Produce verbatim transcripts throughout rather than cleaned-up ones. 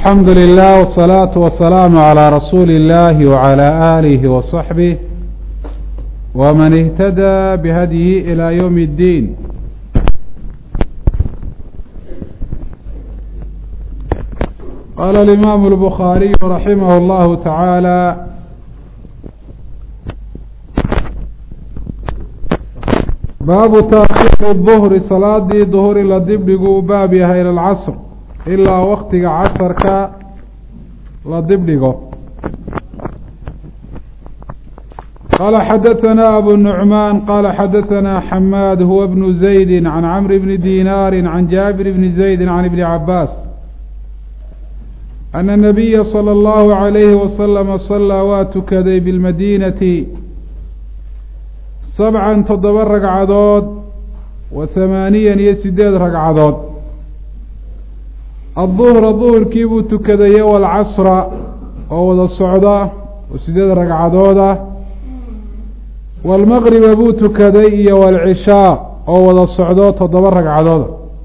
الحمد لله والصلاة والسلام على رسول الله وعلى آله وصحبه ومن اهتدى بهديه إلى يوم الدين. قال الإمام البخاري رحمه الله تعالى: باب تأخير الظهر صلاة ظهر لدبلغوا بابها إلى العصر إلا وقت عصرك لدبلغوا. قال حدثنا أبو النعمان قال حدثنا حماد هو ابن زيد عن عمرو بن دينار عن جابر بن زيد عن ابن عباس أن النبي صلى الله عليه وسلم صلى واتكدي بالمدينة سبعا تضبر رقعدود وثمانيا يسداد رقعدود. الظهر الظهر كيبو تكدي والعصر ووضى الصعدة وسداد رقعدود. والمغرب ابو تكدي والعشاء ووضى الصعدة تضبر رقعدود.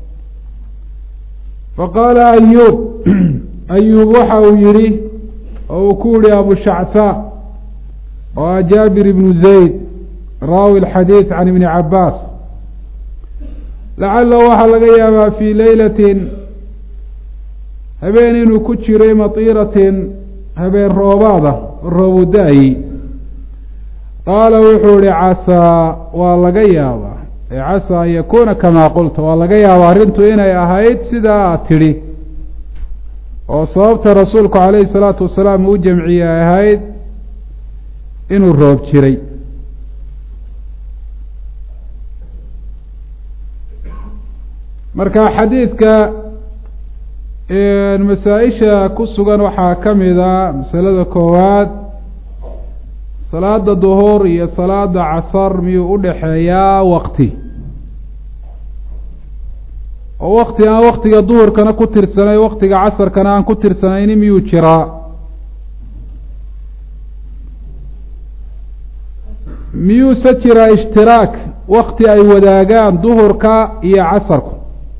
فقال أيوب أيوب وحاو يري أو كولي أبو شعثاء وجابر بن زيد راوي الحديث عن ابن عباس لعله وحا لغا يابا في ليلة هبين إنو كجري مطيرة هبين روبادة الرووداي. قال وحوري عسى واللغا يابا عسى أن يكون كما قلت واللغا يابا رنتو إنا يهيد سدا تري وصابت رسولك عليه الصلاة والسلام وجمعي يهيد إنو الروب جري. marka xadiidka ee masaa'isha ku sugan waxa kamida masalada koowaad salaada duhur iyo salaada casr miyuu u dhaxeeyaa waqti oo waqti aan waqtiga duhurkana ku tirsanay waqtiga casrkana aan ku tirsanayn miyuu jiraa miyuu sajira ishtiraak waqti ay wadaagaan duhurka iyo casrku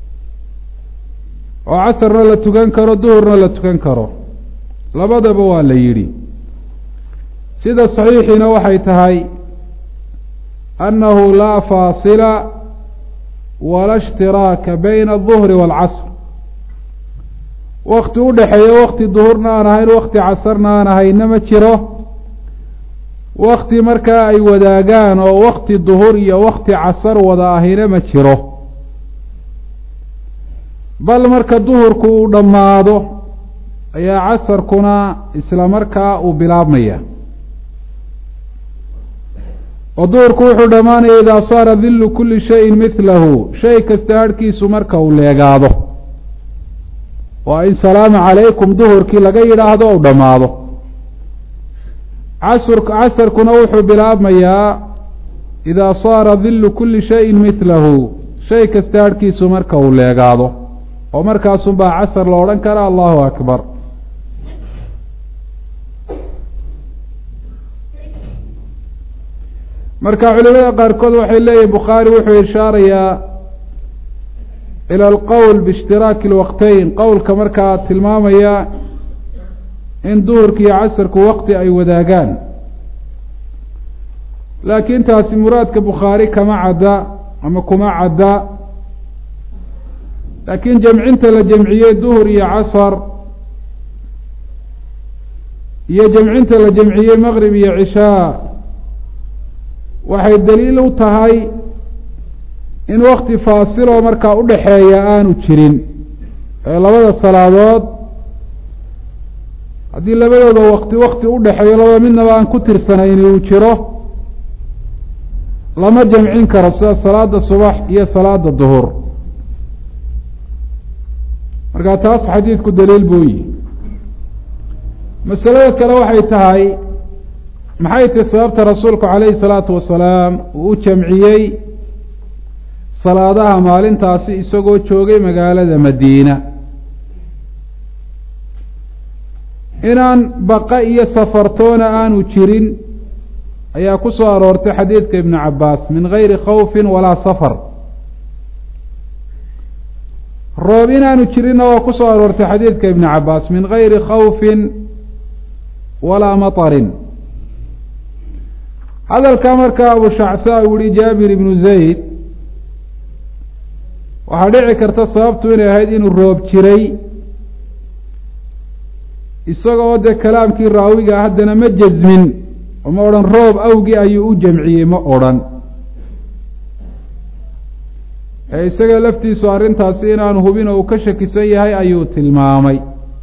oo casrna la tukan karo duhurna la tukan karo labadaba waa la yidhi. sida saxiixiina waxay tahay annahu laa faasila wala ishtiraaka bayna aلظuhri wاlcasr waqti u dhexeeya waqti duhurna aan ahayn waqti casrna aan ahayna ma jiro. waqti markaa ay wadaagaan oo waqti duhur iyo waqti casr wada ahina ma jiro. bal marka duhurku uu dhammaado ayaa casarkuna isla markaa uu bilaabmaya oo duhurku wuxuu dhammaanaya idaa saara dillu kulli shayin midlahu shay kasta harhkiisu marka uu leegaado waa in salaamu calaykum duhurkii laga yidhaahdo u dhammaado. casr casarkuna wuxuu bilaabmayaa idaa saara dillu kulli shayin midlahu shay kasta harhkiisu marka uu leegaado oo markaasun baa casar la odhan kara. allahu akbar. marka culimada qaarkood waxay leeyihin bukhaari wuxuu ishaarayaa ila alqowl biishtiraaki alwaqteyn qowlka markaa tilmaamaya in duhurka iyo casarku waqti ay wadaagaan laakiin taasi muraadka bukhaari kama cadda ama kuma cadda. laakiin jamcinta la jamciyey duhur iyo casar iyo jamcinta la jamciyey maqrib iyo cishaa waxay daliil u tahay in waqti faasiloo markaa u dhaxeeya aanu jirin ee labada salaadood haddii labadooda waqti waqti u dhexeeyo labada midnaba aan ku tirsanayn uu jiro lama jamcin karo sida salaada subax iyo salaada duhur. markaa taas xadiidku daliil buu yihi. masalada kale waxay tahay maxay tahay sababta rasuulku calayhi salaatu wasalaam uu u jamciyey salaadaha maalintaasi isagoo joogay magaalada madiina. inaan baqa iyo safartoona aanu jirin ayaa ku soo aroortay xadiidka ibnu cabaas min gayri khawfin walaa safar. roob inaanu jirinna waa ku soo aroortay xadiidka ibn cabaas min gayri khawfin walaa maطarin. hadalkaa markaa abu shacthaa uu yihi jaabir ibnu zayd waxaa dhici karta sababtu inay ahayd inuu roob jiray isagoo dee kalaamkii raawiga haddana ma jasmin oo ma odhan roob awgii ayuu u jamciyey ma odhan ee isaga laftiisu arrintaasi inaanu hubin oo uu ka shakisan yahay ayuu tilmaamay.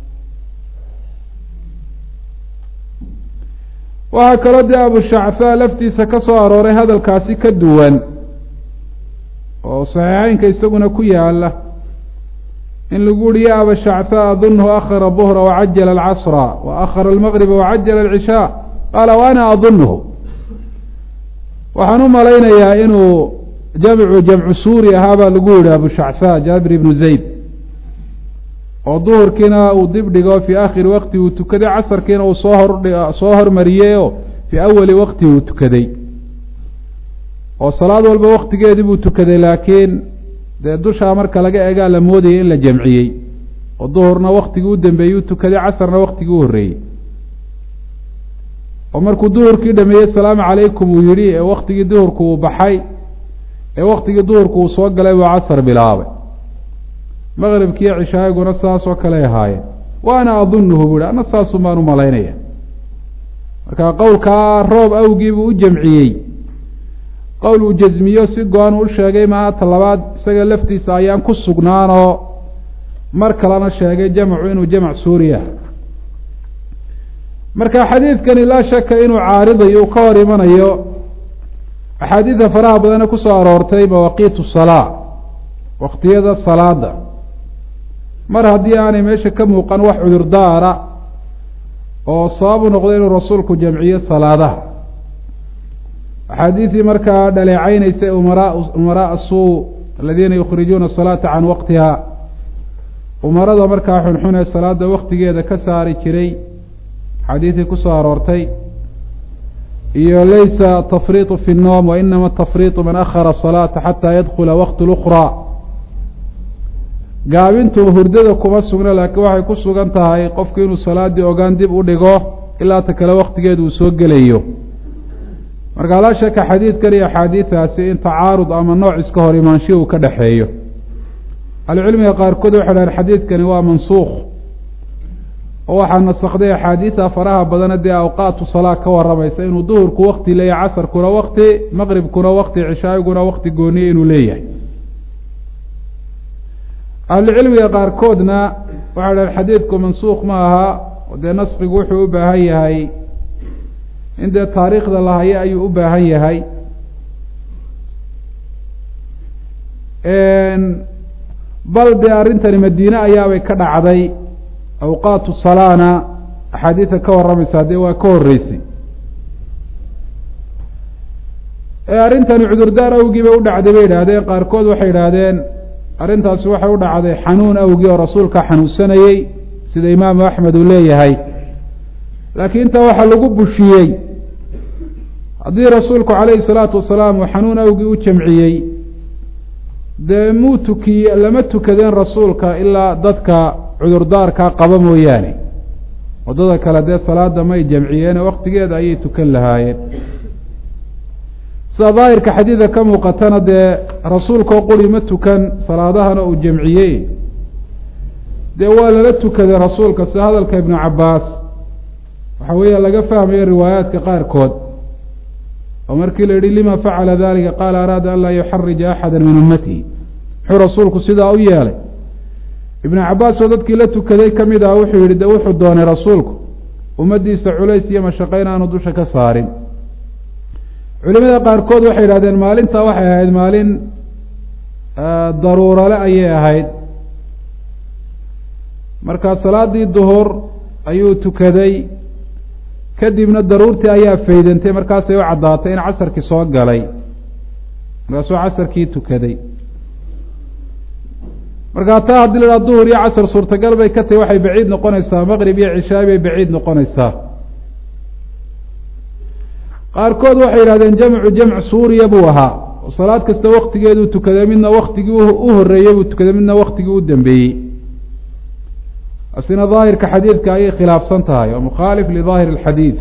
waxaa kaloo dee abu shacthaa laftiisa ka soo arooray hadalkaasi ka duwan oo saxiixeynka isaguna ku yaala in lagu uhi ya aba shacthaa adunhu akhara duhra wacajala alcasra wa akhara almaqriba wacajala alcishaa qaala wa ana adunhu. waxaan u malaynayaa inuu jamcu jamcu suuri ahaa baa lagu yihi abu shacthaa jaabir ibnu zayd oo duhurkiina uu dib dhigo fii aakhiri waqti uu tukaday casarkiina uu soo hor soo hormariyey oo fii awali waqti uu tukaday oo salaad walba waktigeedii buu tukaday laakiin dee dushaa marka laga egaa la moodayay in la jamciyey oo duhurna waktigii u dambeeyey u tukaday casarna waktigii u horreeyey oo markuu duhurkii dhameeyey asalaamu calaykum uu yidhi ee waktigii duhurku uu baxay ee waktigii duhurku uu soo galay buu casar bilaabay maqribkiiyo cishaayiguna saas oo kale ahaayeen wa ana adunuhu buu yihi ana saasun baan u malaynaya. marka qowlkaa roob awgii buu u jamciyey qowl uu jasmiyo si go-an u sheegay maaha talabaad isaga laftiisa ayaan ku sugnaanoo mar kalena sheegay jamcu inuu jamc suuriya. marka xadiidkani laa shaka inuu caaridayo uu ka hor imanayo axaadiida faraha badana kusoo aroortay mawaaqiitu salaa waqtiyada salaada mar haddii aanay meesha ka muuqan wax cudurdaara oo sabab u noqdo inuu rasuulku jamciyo salaadaha. axaadiidii markaa dhaleeceyneysay umara umaraa suu aladiina yukhrijuuna asalaata can waqtiha umarada markaa xunxun ee salaada waktigeeda ka saari jiray xadiidii kusoo aroortay iyo laysa tafriiطu fi الnoom wainama tafriiطu man akhara الصalaata xataa yadkula waqt اlأkraa. gaabintu hurdada kuma sugna laakiin waxay ku sugan tahay qofku inuu salaadii ogaan dib u dhigo ilaa ta kale waktigeeda uu soo gelayo. markaa laa shaka xadiidkan iyo axaadiidaasi in tacaarud ama nooc iska hor imaansho uu ka dhexeeyo. ahlucilmiga qaarkood waxay dhahan xadiidkani waa mansuukh oo waxaa nasakday axaadiida faraha badana dee awqaatu salaa ka waramaysa inuu duhurku wakti leeyahay casarkuna wakti maqribkuna wakti cishaayiguna wakti gooniye inuu leeyahay. ahlucilmiga qaarkoodna waxay dhahan xadiidku mansuukh ma aha oo dee naskigu wuxuu u baahan yahay in dee taariikhda la hayo ayuu u baahan yahay. bal dee arrintani madiine ayaabay ka dhacday awqaatu salaana axaadiida ka waramaysaa dee waa ka horreysay. arrintani cudurdaar awgii bay u dhacday bay yidhaahdeen qaarkood waxay yidhaahdeen arrintaasi waxay u dhacday xanuun awgii oo rasuulka xanuunsanayey sida imaamu axmed uu leeyahay. laakiin intaa waxaa lagu bushiyey haddii rasuulku calayhi salaatu wasalaam uu xanuun awgii u jamciyey dee muu tukiye lama tukadeen rasuulka ilaa dadka cudurdaarkaa qaba mooyaane waddada kale dee salaada may jamciyeene waktigeeda ayay tukan lahaayeen. sida daahirka xadiida ka muuqatana dee rasuulkao quri ma tukan salaadahana uu jamciyey dee waa lala tukaday rasuulka sida hadalka ibnu cabaas waxa weeya laga fahmayo riwaayaadka qaarkood oo markii la yihi lima facala dalika qaala araada an laa yuxarija axada min ummatihi muxuu rasuulku sidaa u yeelay. ibnu cabaas oo dadkii la tukaday ka mid ah wuxuu yihi de wuxuu doonay rasuulku ummaddiisa culays iyo mashaqo in aanu dusha ka saarin. culimada qaarkood waxay yidhahdeen maalintaa waxay ahayd maalin daruurale ayay ahayd. markaa salaadii duhur ayuu tukaday kadibna daruurtii ayaa faydantay markaasay u caddaatay in casarkii soo galay markaasuu casarkii tukaday. markaa taa haddii la dhaha duhur iyo casar suurtagal bay ka tahay waxay baciid noqonaysaa maqrib iyo cishaay bay baciid noqonaysaa. qaarkood waxay yidhahdeen jamcu jamc suuriya buu ahaa salaad kasta waktigeeduu tukaday midna waktigii u horeeyey buu tukaday midna waktigii u dambeeyey asina daahirka xadiidka ayay khilaafsan tahay oo mukhaalif lidaahir alxadiid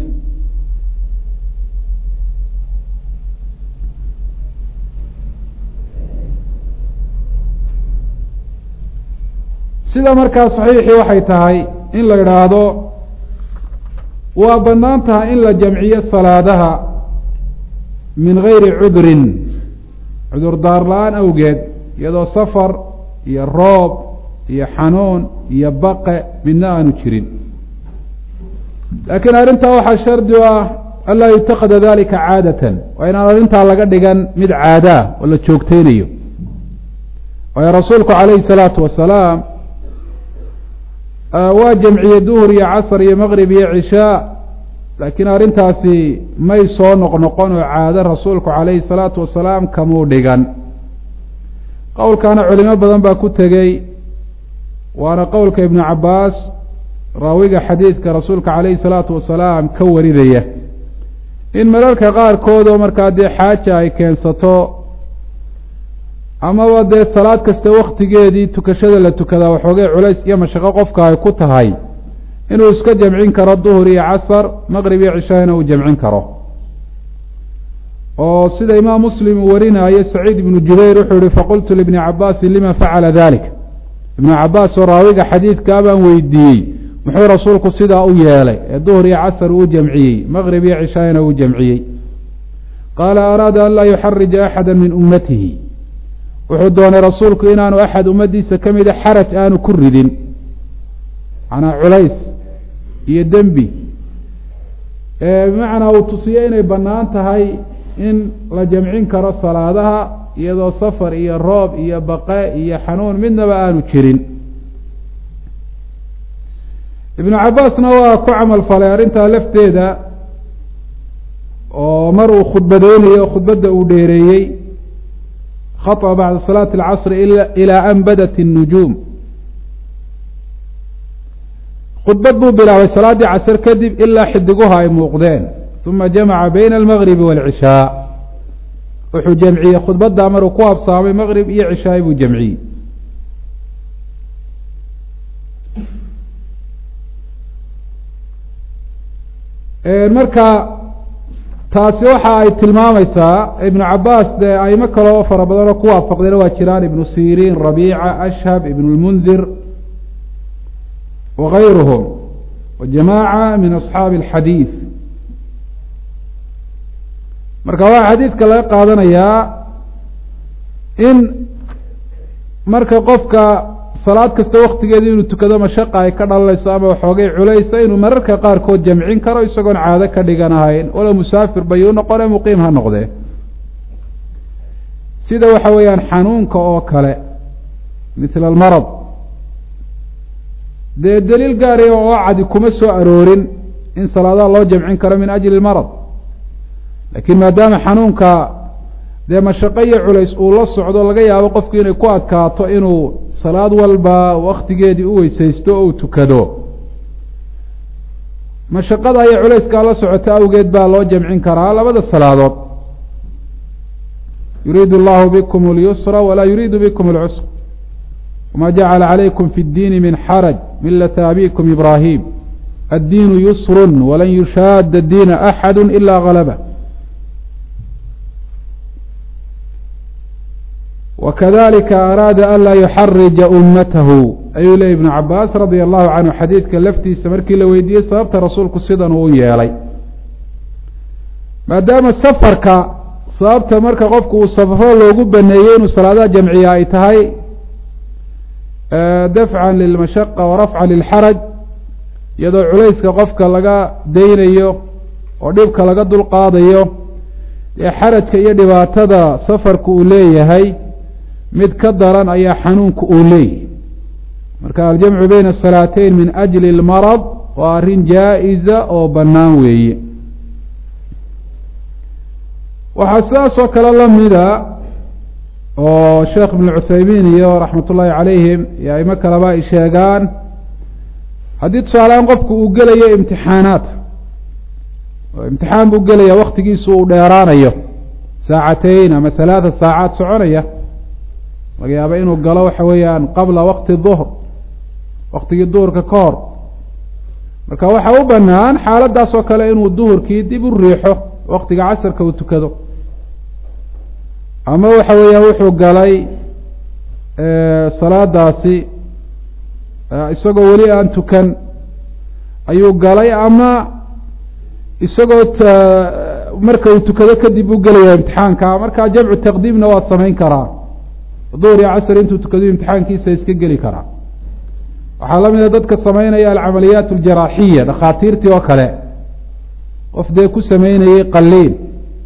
sida markaa saxiixii waxay tahay in la idhaahdo waa bannaan tahay in la jamciyo salaadaha min gayri cudrin cudur daar la-aan awgeed iyadoo safar iyo roob iyo xanuun iyo baqe midna aanu jirin laakiin arrintaa waxaa shardi u ah anlaa yutaqada dalika caadatan waa inaan arrintaa laga dhigan mid caadaa oo la joogteynayo waayo rasuulku calayhi salaatu wasalaam waa jamciye duhur iyo casr iyo maqrib iyo cishaa laakiin arrintaasi may soo noqnoqon oo caado rasuulku calayhi salaatu wasalaam kamuu dhigan qowlkaana culimo badan baa ku tegey waana qowlka ibnu cabaas raawiga xadiidka rasuulka calayhi salaatu wasalaam ka warinaya in mararka qaarkood oo markaa dee xaaja ay keensato amaba dee salaad kasta waktigeedii tukashada la tukadaa waxoogay culays iyo mashaqo qofka ay ku tahay inuu iska jamcin karo duhur iyo casar maqrib iyo cishaana uu jamcin karo oo sida imaam muslim uu warinaayo saciid ibnu jubayr wuxuu yihi faqultu libni cabaasin lima facala dalik ibnu cabaas oo raawiga xadiidkaa baan weydiiyey muxuu rasuulku sidaa u yeelay ee duhur iyo casar uu jamciyey maqrib iyo cishaana uu jamciyey qaala araada an laa yuxarija axada min ummatihi wuxuu doonay rasuulku inaanu axad ummaddiisa ka mida xaraj aanu ku ridin macnaa culays iyo dembi bimacnaa uu tusiyo inay bannaan tahay in la jamcin karo salaadaha iyadoo safar iyo roob iyo baqe iyo xanuun midnaba aanu jirin ibnu cabaasna waa ku camal falay arrintaa lafteeda oo mar uu khudbadeynayo khudbadda uu dheereeyey khaطأ bacda salaati اlcasri ilaa an badat الnujuum khudbad buu bilaabay salaaddii casr kadib ilaa xidiguha ay muuqdeen uma jamaca bayna almagribi wاlcishaa wuxuu jamciyey khudbaddaa maruu ku habsaamay maqrib iyo cishaay buu jamciyey marka taasi waxa ay tilmaamaysaa ibnu cabaas dee aimo kaleo fara badanoo ku waafaqdayna waa jiraan ibnu siriin rabiica ashhab ibn lmundir wagayruhum wa jamaaca min asxaabi alxadiid marka waxaa xadiidka laga qaadanayaa in marka qofka salaad kasta waktigeeda inuu tukado mashaqa ay ka dhalanayso ama waxoogay culaysa inuu mararka qaarkood jamcin karo isagoon caado ka dhiganahayn walow musaafir bay u noqone muqiim ha noqdee sida waxa weeyaan xanuunka oo kale mithla almarad dee daliil gaari oo cadi kuma soo aroorin in salaadaha loo jamcin karo min ajli lmarad laakiin maadaama xanuunka dee mashaqo iyo culays uu la socdo laga yaabo qofku inay ku adkaato inuu salaad walba waktigeedii u weysaysto oo uu tukado mashaqada iyo culayskaa la socota awgeed baa loo jamcin karaa labada salaadood yuriidu allahu bikum اlyusra walaa yuriidu bikum اlcusra wama jacala calaykum fi اddiini min xaraj milata abikum ibrahim addiinu yusru walan yushaada diina axadu ila galaba wakadalika araada an laa yuxarija ummatahu ayuu leeyay ibnu cabaas radia allahu canhu xadiidka laftiisa markii la weydiiyey sababta rasuulku sidan uu yeelay maadaama safarka sababta marka qofku uu safro loogu baneeyey inuu salaadaha jamciya ay tahay dafcan lilmashaqa warafcan lilxaraj iyadoo culayska qofka laga daynayo oo dhibka laga dulqaadayo dee xarajka iyo dhibaatada safarku uu leeyahay mid ka daran ayaa xanuunku uu leeyahy marka aljamcu bayna asalaateyn min ajli اlmarad waa arrin jaa-iza oo bannaan weeye waxaa sidaas oo kale lamida oo sheekh ibn cuthaymiin iyo raxmat ullaahi calayhim iyo aimo kaleba ay sheegaan haddii tusaaleaan qofku uu gelayo imtixaanaat oo imtixaan buu gelaya waktigiisu uu dheeraanayo saacateyn ama halaatha saacaad soconaya laga yaaba inuu galo waxa weeyaan qabla waqti duhr waqtigii duhurka ka hor marka waxaa u banaan xaaladaas oo kale inuu duhurkii dib u riixo waqtiga casarka uu tukado ama waxa weeyaan wuxuu galay salaadaasi isagoo weli aan tukan ayuu galay ama isagoo marka uu tukado kadib u gelaya imtixaanka markaa jamcu taqdiimna waad samayn karaa duhur iyo casr intuu tukado imtixaankiisa iska geli karaa waxaa la mida dadka samaynaya alcamaliyaat aljaraaxiya dhakhaatiirtii oo kale qof dee ku sameynayey qaliin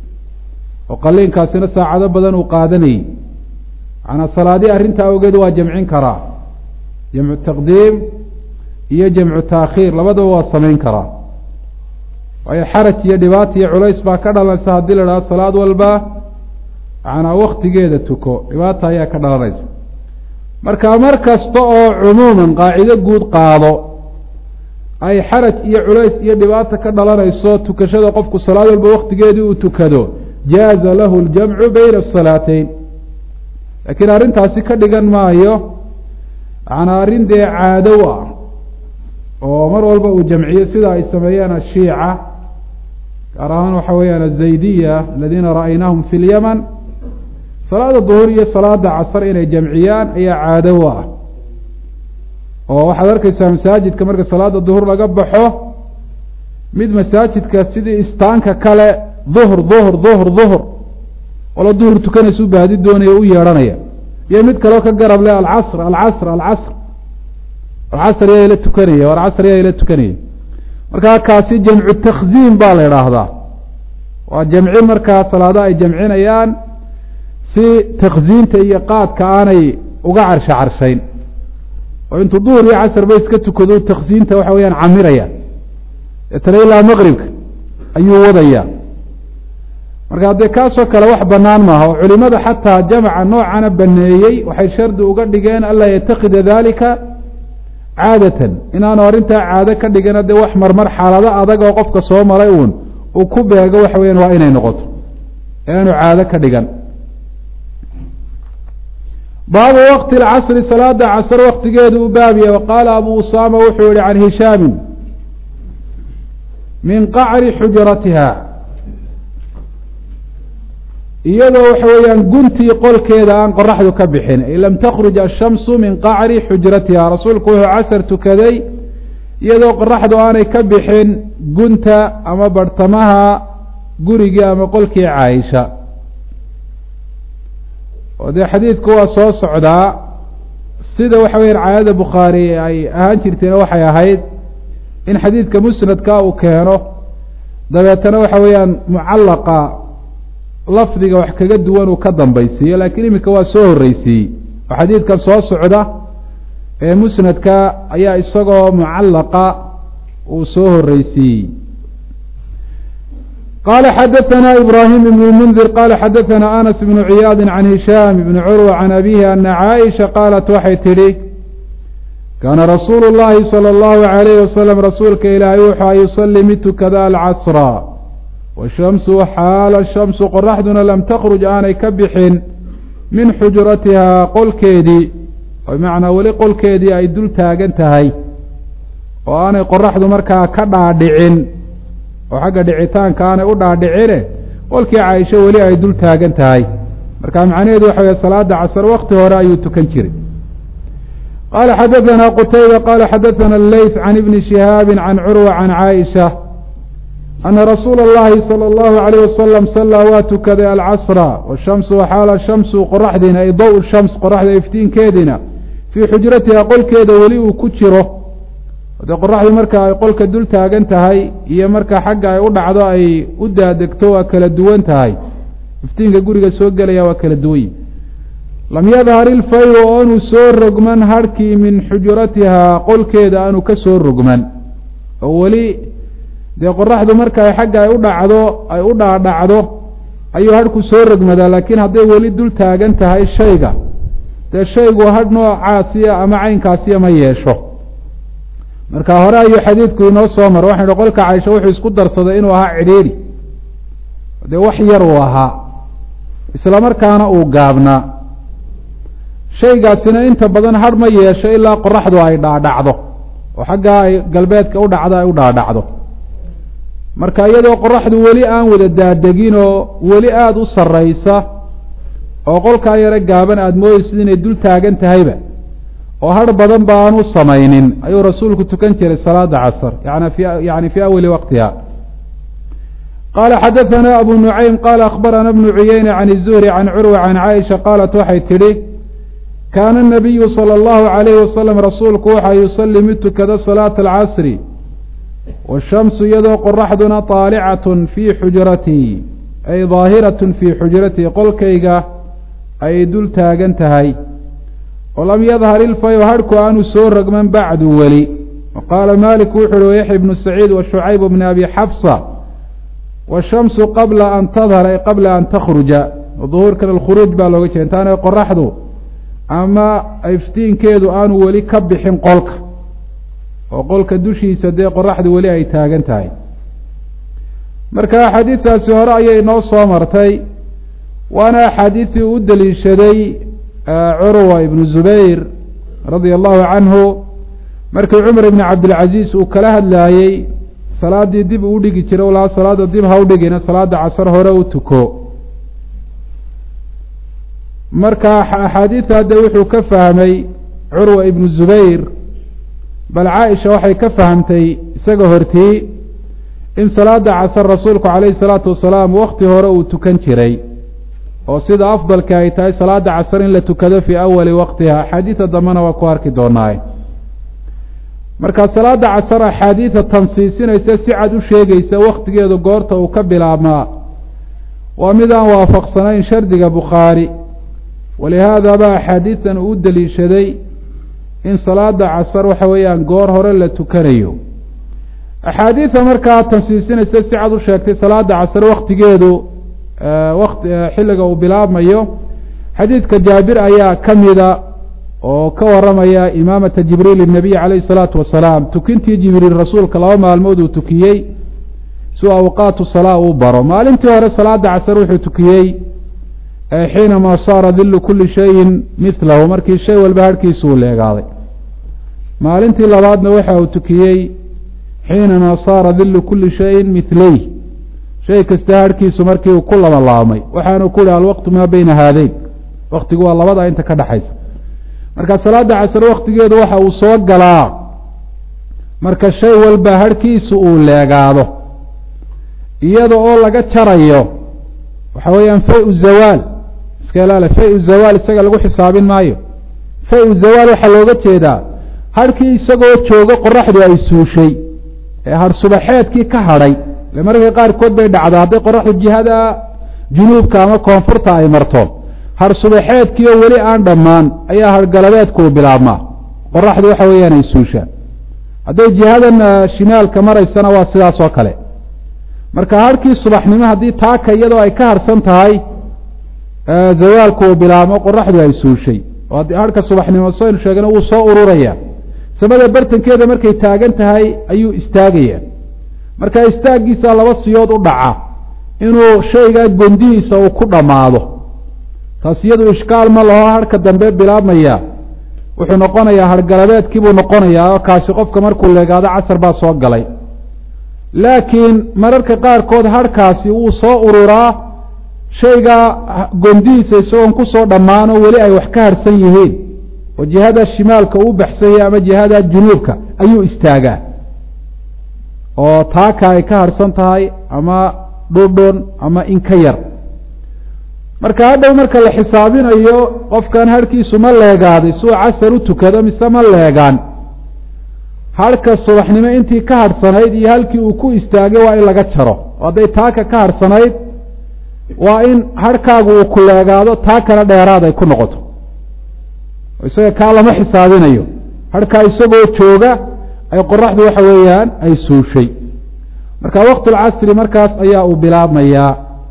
oo qaliinkaasina saacado badan uu qaadanayey macanaa salaadii arrintaa awgeed waa jamcin karaa jamcu taqdiim iyo jamcu taakhiir labadaba waa samayn karaa waayo xaraj iyo dhibaata iyo culays baa ka dhalanaysa haddii la idhahdo salaad walba macanaa waktigeeda tuko dhibaata ayaa ka dhalanaysa marka mar kasta oo cumuuman qaacido guud qaado ay xaraj iyo culays iyo dhibaata ka dhalanayso tukashada qofku salaad walba waktigeedii uu tukado jaaza lahu ljamcu bayna asalaateyn laakiin arrintaasi ka dhigan maayo macanaa arrin dee caadow ah oo mar walba uu jamciyo sida ay sameeyeen ashiica gaar ahaan waxa weeyaan azaydiya aladiina ra'aynaahum fi lyaman salaada duhur iyo salaada casr inay jamciyaan ayaa caadow ah oo waxaad arkeysaa masaajidka marka salaada duhur laga baxo mid masaajidka sidii istaanka kale duhr duhr duhr duhr wala duhur tukanaysa u baadi doonaya u yeedhanaya iyo mid kaleo ka garab leh alcasr alcasr alcasr alcasr yaa ila tukanaya alcasr yaa ila tukanaya markaa kaasi jamcu takhziin baa la idhaahdaa waa jamci markaa salaada ay jamcinayaan si takhziinta iyo qaadka aanay uga carsha carshayn oo intuu duhur iyo casr ba iska tukado takhziinta waxa weeyaan camiraya etana ilaa maqribka ayuu wadaya marka haddee kaasoo kale wax banaan maaha oo culimada xataa jamaca noocana baneeyey waxay shardi uga dhigeen anlaa yatakida dalika caadatan inaanu arrintaa caado ka dhigana dee wax marmar xaalado adag oo qofka soo maray uun uu ku beego waxa weyaan waa inay noqoto inaanu caado ka dhigan baabu waqti lcasri salaada casr waktigeedu u baabiya waqaala abu usama wuxuu yihi can hishaamin min qacri xujratiha iyadoo waxa weeyaan guntii qolkeeda aan qoraxdu ka bixin ay lam takruj ashamsu min qacri xujratiha rasuulku wuxuu casar tukaday iyadoo qoraxdu aanay ka bixin gunta ama barhtamaha gurigii ama qolkii caaisha oo dee xadiidku waa soo socdaa sida waxa weyan caadada bukhaari ay ahaan jirtayna waxay ahayd in xadiidka musnadka uu keeno dabeetana waxa weeyaan mucallaqa lafdiga wax kaga duwan uu ka dambaysiiyo laakiin iminka waa soo horreysiiyey oo xadiidkan soo socda ee musnadka ayaa isagoo mucallaqa uu soo horreysiiyey qala xadaثna ibrahim ibn mundir qala xadaثna anas ibn ciyaad can hishaam ibn curwa can abihi ana caaisha qaalat waxay tidhi kaana rasuulu اllahi salى اllahu عalayh wasalam rasuulka ilaahay wuxua yusalii mid tukada alcasra washamsu xaala shamsu qoraxduna lam takruj aanay ka bixin min xujratihaa qolkeedii oo bimacnaa weli qolkeedii ay dul taagan tahay oo aanay qoraxdu markaa ka dhaadhicin oo xagga dhicitaanka aanay u dhaadhicine qolkii caaisho weli ay dul taagan tahay marka macnaheedu waxa wey salaada casr wakti hore ayuu tukan jiray qaala xadaثana qutayba qala xadaثana اleyth can ibni shihaabi can curwa can caaisha ana rasuula اllahi salى اllahu عalayh wasalam salaa waa tukaday alcasra washamsu xaala shamsu qoraxdiina ay daw shams qoraxda iftiinkeediina fii xujratiha qolkeeda weli uu ku jiro dee qoraxdu marka ay qolka dul taagan tahay iyo marka xagga ay u dhacdo ay u daadegto waa kala duwan tahay iftiinka guriga soo gelaya waa kala duwanyi lam yadhar ilfayru oonu soo rogman harhkii min xujratihaa qolkeeda aanu ka soo rogman oo weli dee qoraxdu marka ay xagga ay u dhacdo ay u dhaadhacdo ayuu harhku soo rogmadaa laakiin hadday weli dul taagan tahay shayga dee shaygu hadh noocaasiya ama caynkaasiya ma yeesho marka hore ayuu xadiidku inoo soo mara waxan ihi qolka caaisha wuxuu isku darsaday inuu ahaa cidhiidhi dee wax yar uu ahaa isla markaana uu gaabnaa shaygaasina inta badan hadh ma yeesho ilaa qoraxdu ay dhaadhacdo oo xaggaa ay galbeedka u dhacdo ay u dhaadhacdo marka iyadoo qoraxdu weli aan wada daadegin oo weli aada u sarraysa oo qolkaa yaro gaaban aada moodaysid inay dul taagan tahayba oo hadh badan ba aan u samaynin ayuu rasuulku tukan jiray salaada casr yani fi yani fii awali waqtiha qala xadaثana abu nucaym qala akhbarana bnu cuyeyne can الzuhri can curwa can caaisha qaalat waxay tidhi kaana الnabiyu salى اllahu عalayhi wasalam rasuulku waxa yusalii mid tukada salaata alcasri washamsu iyadoo qoraxduna طaalicat fii xujratii ay daahiraة fii xujratii qolkayga ay dul taagan tahay walam yadhar ilfayo hadhku aanu soo rogman bacdu weli qaala malik wuxu uhi wayaxya bnu saciid washucayb bni abi xabsa washamsu qabla an tadhar ay qabla an takhruja duhuurkan alkhuruuj baa looga jeeda intaana qoraxdu ama iftiinkeedu aanu weli ka bixin qolka oo qolka dushiisa dee qoraxdu weli ay taagan tahay marka axaadiistaasi hore ayay noo soo martay waana axaadiistii u daliishaday curwa ibnu zubayr radia allahu canhu markii cumar ibni cabdilcaziiz uu kala hadlaayey salaaddii dib uu dhigi jiray walaa salaada dib ha u dhigina salaada casar hore u tuko marka axaadiida hadde wuxuu ka fahmay curwa ibnu zubayr bal caaisha waxay ka fahamtay isaga hortii in salaada casar rasuulku calayhi salaatu wasalaam wakti hore uu tukan jiray oo sida afdalka ay tahay salaada casar in la tukado fii awali waqtiha axaadiida dambena waa ku arki doonaaye marka salaada casar axaadiida tansiisinaysa si cad u sheegaysa waktigeedu goorta uu ka bilaabmaa waa mid aan waafaqsanayn shardiga bukhaari walihaada ba axaadiidan uu daliishaday in salaada casar waxa weeyaan goor hore la tukanayo axaadiida markaa tansiisinaysa si cad u sheegtay salaada casar waktigeedu waqti xilliga uu bilaabmayo xadiidka jaabir ayaa ka mida oo ka waramaya imaamata jibriil الnabiy calayh الsalaatu wasalaam tukintii jibriil rasuulka laba maalmood uu tukiyey si awqaatu salaa uu baro maalintii hore salaada casar wuxuu tukiyey xiinamaa saara dilu kuli shayin milahu markii shay walba harhkiisa uu leegaaday maalintii labaadna waxa uu tukiyey xiinamaa saara dilu kuli shayin milayh shay kasta harhkiisu markii uu ku laba laabmay waxaanu ku yihi alwaqtu maa beyna haadayn waktigu waa labada inta ka dhexaysa marka salaada casar waktigeedu waxa uu soo galaa marka shay walba harhkiisu uu leegaado iyada oo laga jarayo waxa weeyaan fay-u zawaal iska ilaali fay-u zawaal isaga lagu xisaabin maayo fay-u zawaal waxaa looga jeedaa harhkii isagoo joogo qoraxdu ay suushay ee har subaxeedkii ka hadhay ile mararka qaarkood bay dhacdaa hadday qoraxdu jihada junuubka ama koonfurta ay marto har subaxeedkii oo weli aan dhammaan ayaa hargalabeedkuu bilaabmaa qoraxdu waxa weeyaan ay suushaan hadday jihadan shimaalka maraysana waa sidaas oo kale marka harhkii subaxnimo haddii taaka iyadoo ay ka harsan tahay zawaalku uu bilaabmo qoraxdu ay suushay oo harhka subaxnimo saynu sheegna wuu soo ururaya samada bartankeeda markay taagan tahay ayuu istaagaya marka istaaggiisa laba siyood u dhaca inuu shaygaa gondihiisa uu ku dhammaado taas iyadu ishkaal ma laho harhka dambe bilaabmaya wuxuu noqonayaa hargalabeedkiibuu noqonayaa oo kaasi qofka markuu leegaado casar baa soo galay laakiin mararka qaarkood harhkaasi wuu soo ururaa shaygaa gondihiisa isagoon kusoo dhammaano weli ay wax ka harhsan yihiin oo jihada shimaalka uu baxsan yahay ama jihada junuubka ayuu istaagaa oo taaka ay ka harhsan tahay ama dhudhun ama in ka yar marka hadhow marka la xisaabinayo qofkan harhkiisu ma leegaaday si uu casar u tukado mise ma leegaan harhka subaxnimo intii ka harhsanayd iyo halkii uu ku istaagay waa in laga jaro oo hadday taaka ka harhsanayd waa in harhkaagu uu ku leegaado taakana dheeraad ay ku noqoto isaga kaa lama xisaabinayo harhkaa isagoo jooga ay qoraxdu waxa weeyaan ay suushay marka waqtulcasri markaas ayaa uu bilaabmayaa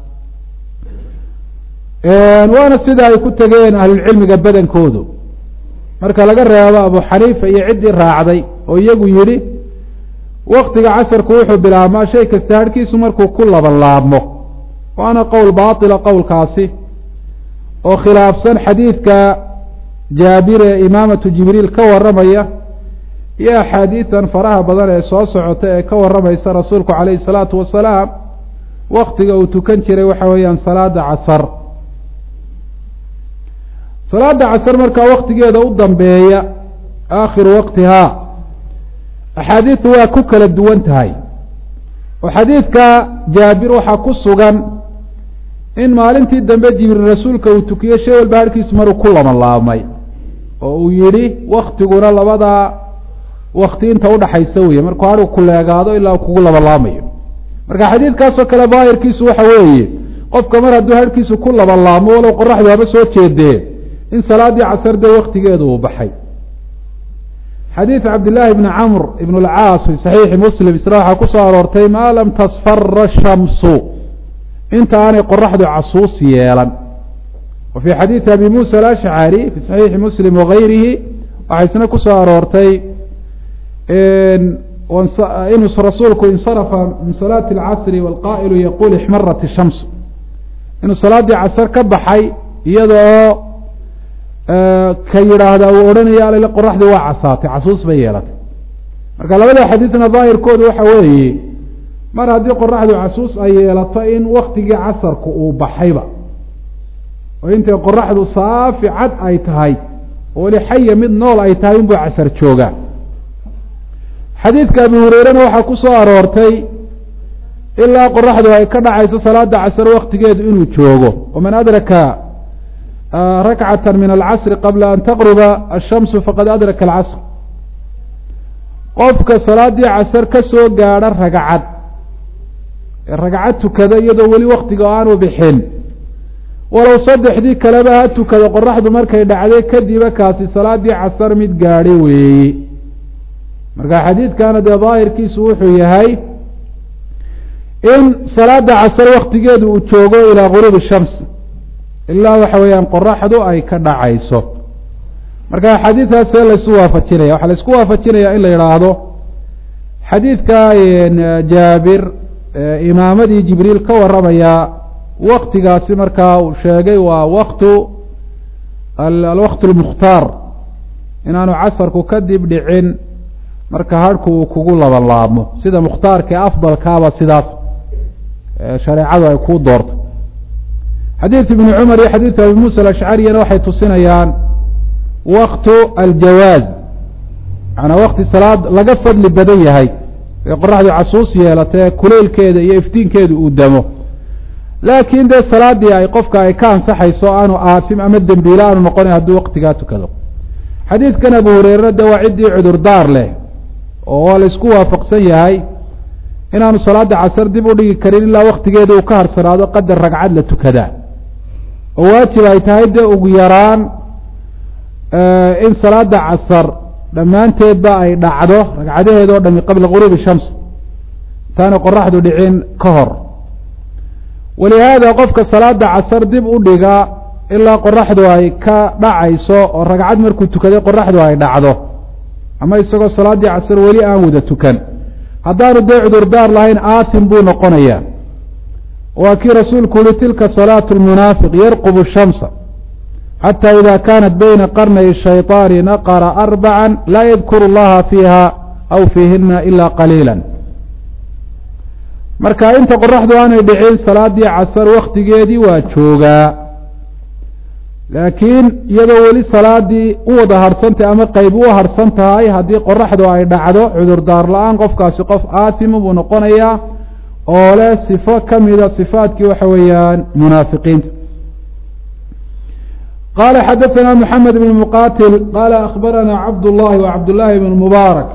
waana sida ay ku tegeen ahlulcilmiga badankoodu marka laga reebo abu xaniifa iyo ciddii raacday oo iyagu yidhi waktiga casarku wuxuu bilaabmaa shay kasta harhkiisu markuu ku laba laabmo waana qowl baatila qowlkaasi oo khilaafsan xadiidka jaabir ee imaamatu jibriil ka warramaya iyo axaadiidan faraha badan ee soo socota ee ka warramaysa rasuulku calayhi salaatu wasalaam waktiga uu tukan jiray waxa weeyaan salaada casar salaada casar markaa waktigeeda u dambeeya aakhiru waqtihaa axaadiidu waa ku kala duwan tahay oo xadiidka jaabir waxaa ku sugan in maalintii dambe jibriil rasuulka uu tukiyo shay walba halkiisu maruu ku labanlaabmay oo uu yidhi waktiguna labadaa wakti inta udhaxaysa weeye markuu hadhuu ku leegaado ilaa uu kugu labanlaamayo marka xadiidkaasoo kale daahirkiisu waxa weeye qofka mar hadduu halkiisu ku labanlaamo walow qoraxdu haba soo jeedee in salaadii casar dee waktigeedu uu baxay xadiid cabdillaahi bni camr ibn اlcaas fi saxiixi muslim isna waxaa ku soo aroortay maa lam tasfara shamsu inta aanay qoraxdu casuus yeelan wa fii xadiidi abi muusa alashcari fi saxiixi muslim wagayrihi waxaa isna ku soo aroortay inuu rasuulku insarafa min salaati اlcasri wاlqaa'ilu yaquul ixmarat الshams inuu salaaddii casar ka baxay iyadoo ka yidhaahda uu odhanaya alale qoraxdii waa casaatay casuus bay yeelatay marka labada xadiidna daahirkoodu waxa weeye mar haddii qoraxdu casuus ay yeelato in waktigii casarku uu baxayba oo intay qoraxdu saafi cad ay tahay oo weli xaya mid nool ay tahay inbuu casar joogaa xadiidka abi hureyrena waxaa ku soo aroortay ilaa qoraxdu ay ka dhacayso salaada casar waktigeedu inuu joogo waman adraka rakcata min alcasri qabla an taqruba ashamsu faqad adraka alcasr qofka salaadii casar ka soo gaadha ragcad ee ragcad tukada iyadoo weli waktiga aanu bixin walow saddexdii kaleba ha tukado qoraxdu markay dhacday kadiba kaasi salaadii casar mid gaadhay weeye marka xadiidkana dee daahirkiisu wuxuu yahay in salaada casar waktigeedu uu joogo ilaa guruubi shams ilaa waxa weeyaan qoraxdu ay ka dhacayso marka xadiidkaasee laysu waafajinaya waxaa laysku waafajinaya in la yidhaahdo xadiidka jaabir imaamadii jibriil ka warramaya waktigaasi markaa uu sheegay waa waktu alwaqt almukhtaar inaanu casarku kadib dhicin marka hadhku uu kugu labanlaabmo sida mukhtaarka ee afdalkaaba sidaas shareecadu ay kuu doorto xadiid ibni cumar iyo xadiidka abi muusa alashcariyana waxay tusinayaan waktu aljawaaz macanaa wakti salaad laga fadli badan yahay ee qoraxdu casuus yeelatee kuleylkeeda iyo iftiinkeedu uu damo laakiin dee salaadii ay qofka ay ka ansaxayso aanu aafim ama dembiile aanu noqonayn hadduu waktigaa tukado xadiidkan abu hureyrena de waa ciddii cudurdaar leh oo waa la isku waafaqsan yahay inaanu salaada casar dib u dhigi karin ilaa waktigeeda uu ka harsanaado qadar ragcad la tukadaa oo waajib ay tahay dee ugu yaraan in salaada casar dhammaanteedba ay dhacdo ragcadaheeda o dhami qabla guruubi shams intaana qoraxdu dhicin ka hor walihaada qofka salaada casar dib u dhiga ilaa qoraxdu ay ka dhacayso oo ragcad markuu tukaday qoraxdu ay dhacdo ama isagoo salaaddii casar weli aan wada tukan haddaanu dee cudurdaar lahayn aathim buu noqonayaa waa kii rasuulku uhi tilka salaatu lmunaafiq yarqubu shamsa xata ida kaanat bayna qarnay shayطaani naqara arbaca laa yadkuru llaha fiiha aw fiihina ila qaliila marka inta qoraxdu aanay dhicin salaadii casar waktigeedii waa joogaa laakiin iyadoo weli salaadii u wada harhsantay ama qeyb u harhsan tahay haddii qoraxdu ay dhacdo cudurdaar la-aan qofkaasi qof aathimu buu noqonayaa oo leh sifo ka mida sifaadkii waxa weeyaan munaafiqiinta qala xadaثna mحamed بn mqatil qala akbarana cabd الlahi وcabd الlahi بn mubaarak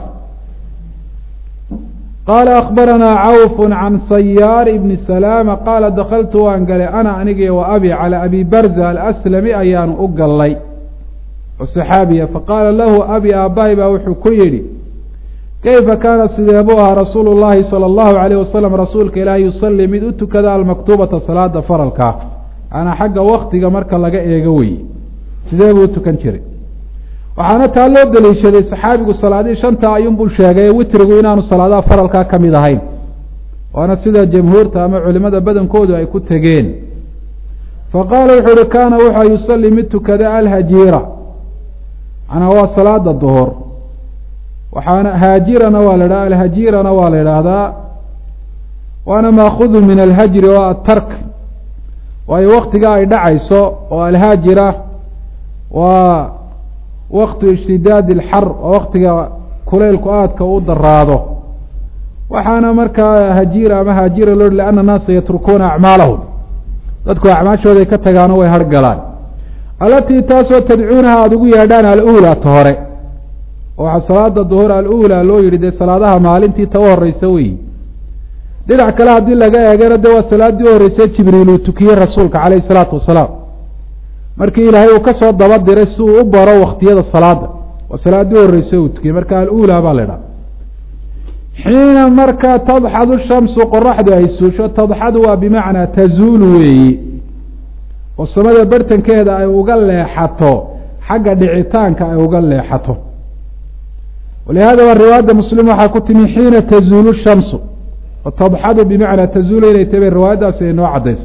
qala akbarana cawf can sayaar bni salama qaala dakaltu waan galay ana anigi wa abi calى abi barza alslami ayaanu u gallay oo saxaabiya faqaala lahu abi aabbahi baa wuxuu ku yidhi kayfa kaana sidee buu ahaa rasuulu llahi salى اllahu عalayh wasalam rasuulka ilaahi yusalii mid u tukada almaktuubata salaada faralkaa anaa xagga waktiga marka laga eego weye sidee buu u tukan jiray waxaana taa loo daliishaday saxaabigu salaadihii shanta ayuunbuu sheegay witrigu inaanu salaadaha faralkaa ka mid ahayn waana sida jamhuurta ama culimada badankoodu ay ku tegeen faqaala wuxuu uhi kaana wuxua yusalii mid tukada alhajiira manaa waa salaada duhur waxaana haajirana waa la dhaha alhajiirana waa la idhaahdaa waana maakudu min alhajri oo atark waayo waktiga ay dhacayso oo alhaajira waa waktu ishtidaadi alxar oo waktiga kuleylku aadka u daraado waxaana markaa hajiira ama haajira loo lianna naasa yatrukuuna acmaalahum dadku acmaashooday ka tagaano way hargalaan alatii taasoo tadcuunaha aada ugu yeedhaan alula ta hore oo waxaa salaada duhur alula loo yihi dee salaadaha maalintii ta u horeysa weyi dhinac kale haddii laga eegana de waa salaadii u horreysay jibriil uu tukiyey rasuulka calayhi salaatu wasalaam markii ilaahay uu kasoo daba diray si uu u baro waktiyada salaada waa salaadii u horreysay uu tukiyey marka alula baa la idhaha xiina markaa tadxadu shamsu qoraxdu ay suusho tadxadu waa bimacnaa tazuulu weeyi oo samada bartankeeda ay uga leexato xagga dhicitaanka ay uga leexato walihada waa riwaayadda muslim waxaa ku timi xiina tazuulu shamsu tadxadu bimacnaa tazuulu inay tabe riwaayaddaasi ay noo caddayso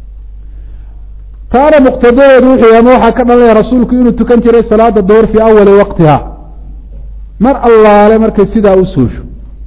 taana muqtadadeedu wuxuu ama waxaa ka dhalanaya rasuulku inuu tukan jiray salaada duhur fii awali waqtiha mar allaale markay sidaa u suusho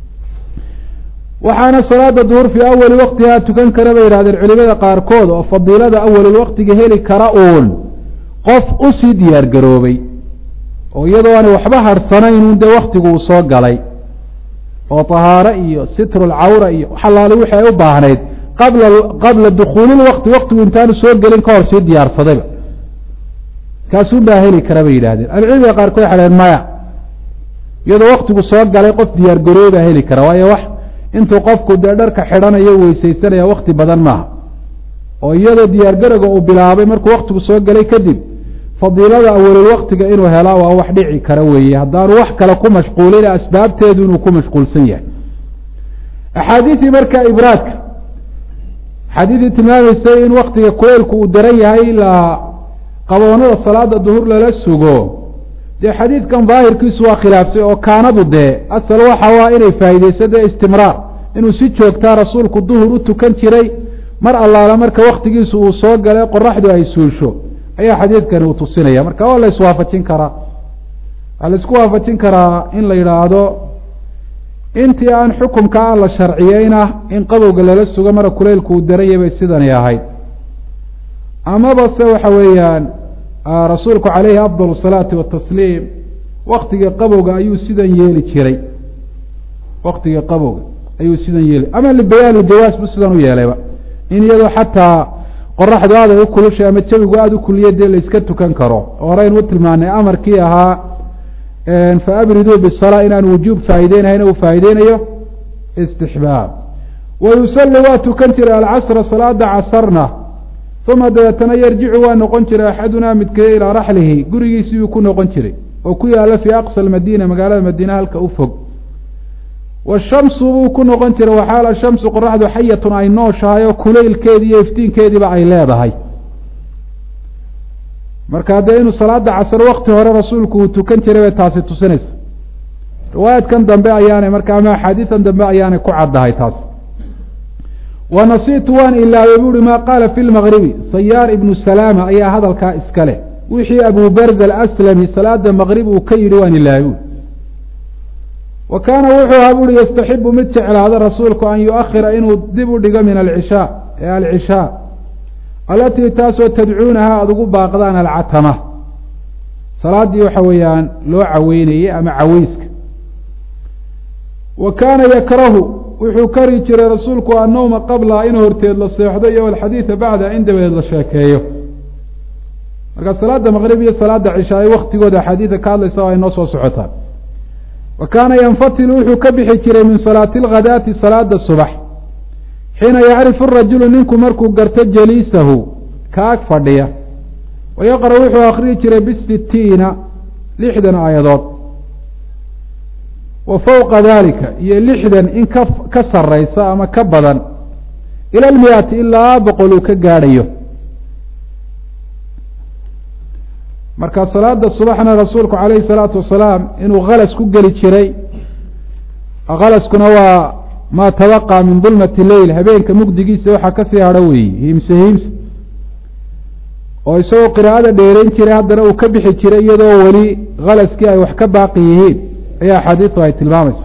waxaana salaada duhur fii awali waqtihaa tukan kara bay yihahdeen culimada qaarkood oo fadiilada awalulwaqtiga heli kara uun qof usii diyaar garoobay oo iyadoo aanay waxba harhsanayn un dee waktigu uu soo galay oo tahaaro iyo sitrulcawra iyo waxalaali wixii ay u baahnayd qabla qabla dukhuulilwaqti waqtigu intaanu soo gelin ka hor sii diyaarsadayba kaasuun baa heli kara bay yidhahdeen ahlucilmiga qaarkood waxay dhaheen maya iyadoo waktigu soo galay qof diyaar garoobaa heli kara waayo wax intuu qofku dee dharka xidhanayo weysaysanaya wakti badan maaha oo iyadoo diyaargarowga uu bilaabay markuu waktigu soo galay kadib fadiilada awalul waktiga inuu helaa waa wax dhici kara weeye haddaanu wax kale ku mashquulin asbaabteedu inuu ku mashquulsan yahay axaadiidii markaa ibraadka axaadiidii tilmaamaysay in waktiga kuleylku uu daran yahay ilaa qaboonada salaada duhur lala sugo dee xadiidkan daahirkiisu waa khilaafsay oo kaanadu dee asal waxa waa inay faa'iideyso dee istimraar inuu si joogtaa rasuulku duhur u tukan jiray mar allaala marka waktigiisu uu soo galay qoraxdu ay suusho ayaa xadiidkani uu tusinaya marka waa la iswaafajin karaa waxaa la isku waafajin karaa in la yidhaahdo intii aan xukumka aan la sharciyeyna in qabowga lala sugo mara kuleylku uu daranya bay sidani ahayd amaba se waxa weeyaan rasuulku calayhi afdal الsalaati watasliim waktiga qabowga ayuu sidan yeeli jiray waktiga qabowga ayuu sidan yeeli ama libayaan iljawaas bu sidan u yeelayba in iyadoo xataa qoraxdu aad ay u kulushay ama jawigu aada u kuliya dee la iska tukan karo horeynu u tilmaanay amarkii ahaa faabriduu bisalaa inaan wujuub faa'iideynahayn uu faa'iideynayo istixbaab wa yusalli waa tukan jiray alcasra salaada casarna uma dabeetana yarjicu waa noqon jiray axadunaa midkee ilaa raxlihi gurigiisii uu ku noqon jiray oo ku yaala fii aqsa almadiina magaalada madiina halka u fog washamsu buu ku noqon jiray waxaala shamsu qoraxdu xayatun ay nooshahay oo kuleylkeedii iyo iftiinkeediiba ay leedahay marka dee inuu salaada casar wakti hore rasuulku uu tukan jiray bay taasi tusinaysa riwaayadkan dambe ayaanay marka ama axaadiidan dambe ayaanay ku caddahay taas wanasiitu waan ilaaway buuhi maa qaala fi lmagribi sayaar ibnu salaama ayaa hadalkaa iska leh wixii abu barz alaslami salaada maqrib uu ka yidhi waan ilaaway buui wa kaana wuxuu ahaa buuhi yastaxibu mid jeclaada rasuulku an yu-ahira inuu dib u dhigo min alcishaa ee alcishaa alatii taasoo tadcuunaha aada ugu baaqdaan alcatama salaaddii waxa weeyaan loo caweynayey ama caweyska wa kaana yakrahu wuxuu kari jiray rasuulku annowma qabla in horteed la seexdo iyo alxadiida bacda in dabadeed la sheekeeyo marka salaada maqrib iyo salaada cishaa ay waktigooda axaadiida ka hadlaysa ay noo soo socotaan wa kaana yanfatilu wuxuu ka bixi jiray min salaati alghadaati salaada subax xiina yacrifu rajulu ninku markuu garto jaliisahu kaag fadhiya wa yaqra' wuxuu akhriyi jiray bisitiina lixdan aayadood wa fowqa dalika iyo lixdan in ka ka saraysa ama ka badan ila almiyaati ilaa boqol uu ka gaadhayo marka salaada subaxna rasuulku calayhi salaatu wasalaam inuu khalas ku geli jiray khalaskuna waa maa tabaqa min dulmati leyl habeenka mugdigiisa waxaa kasii hadho weeye hiimse hiimse oo isagoo qiraa'ada dheerayn jiray haddana uu ka bixi jiray iyadoo weli khalaskii ay wax ka baaqi yihiin ayaa axaadiistu ay tilmaamaysa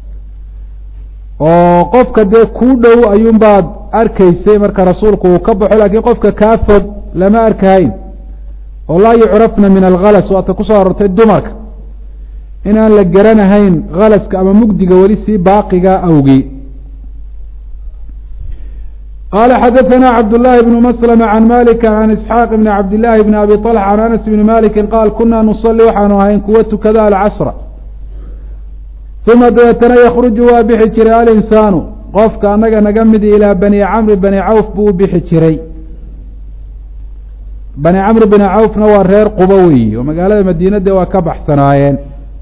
oo qofka dee kuu dhow ayuunbaad arkaysay marka rasuulku uu ka baxo laakiin qofka kaa fog lama arkahayn oo laa yucrafna min alkhalas waata kusoo arortay dumarka inaan la garanahayn khalaska ama mugdiga weli sii baaqiga awgii qala xadaثna cabd لlahi bn mslm can malik can isxaaq bn cabd لlahi bn abi طلx can anas bn maliki qaal kuna nuصli waxaanu ahayn kuwa tukada alcasra uma dabeetana yakruju waa bixi jiray alinsaanu qofka anaga naga midi ilaa bani camri bani cawf buu u bixi jiray bani camr bni cawfna waa reer quba weyi oo magaalada madiinade waa ka baxsanaayeen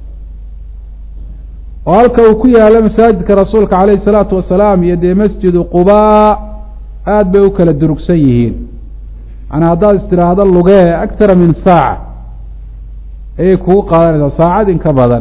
oo halka uu ku yaalo masaajidka rasuulka alayh الsalaatu wasalaam iyo dee masjidu quba aada bay u kala durugsan yihiin manaa haddaad istiraahdo lugee akara min saaca ayay kugu qaadanaysaa saacad in ka badan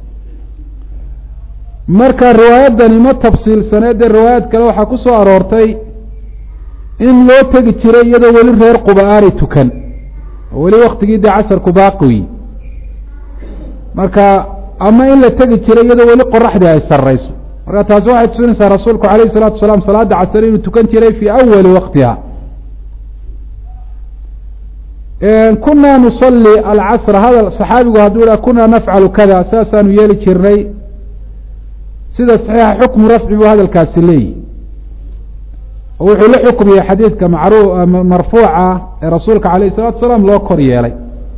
marka riwaayadani ma tafsiilsaneed dee riwaayad kale waxaa ku soo aroortay in loo tegi jiray iyadoo weli reer quba aanay tukan oo weli waktigii dee casarku baaqi marka ama in la tegi jiray iyadoo weli qoraxdii ay sarrayso marka taasi waxay tusinaysaa rasuulku alayh الsalatu wasalaam salaada casr inuu tukan jiray fii awali waqtiha kuna nuصali alcasra hadal saxaabigu hadduu ha kuna nafcalu kada saasaanu yeeli jirnay sida saxiixa xukmu rafci buu hadalkaasi leeyihi oo wuxuu la xukmiyey xadiidka macru marfuuca ee rasuulka alayh الsalatu wasalaam loo kor yeelay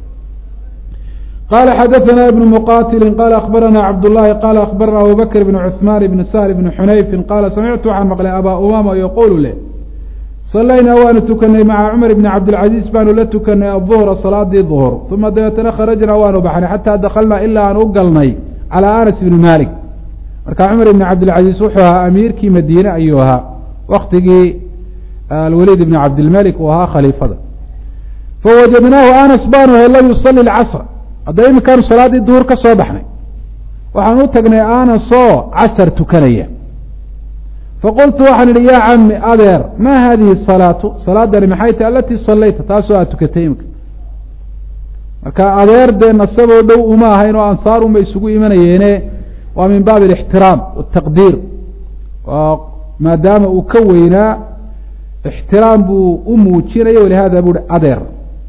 qala xadaثna ibn mqatili qala akbarana cabd الlahi qala akbarana abu bakr bn cثman bn sahl bn xunayfi qala samictu waxaan maqlay aba umama yaqulu leh salaynaa waanu tukanay maca cumar bni cabdilcaziiz baanu la tukanay aلظuhra salaadii ظuhr uma dabeetana kharajnaa waanu baxnay xataa dakalnaa ilaa aan u galnay calى anas bni malik marka cumar bni cabdilcaziiz wuxuu ahaa amiirkii madiine ayuu ahaa waktigii alwaliid bni cabdilmalik uu ahaa khaliifada fawajadnaahu anas baanu hela yusali اcasr hadda iminkaanu salaaddii duhur ka soo baxnay waxaan u tagnay anasoo casar tukanaya faqultu waxaan idhi yaa cami adeer maa hadihi salaatu salaadani maxay tahi alatii salayta taasoo aad tukatay iminka marka adeer dee nasaboo dhow uma ahayn oo ansaar uma isugu imanayeene waa min baabi alixtiraam wataqdiir maadaama uu ka weynaa ixtiraam buu u muujinaya walihada buu hi adeer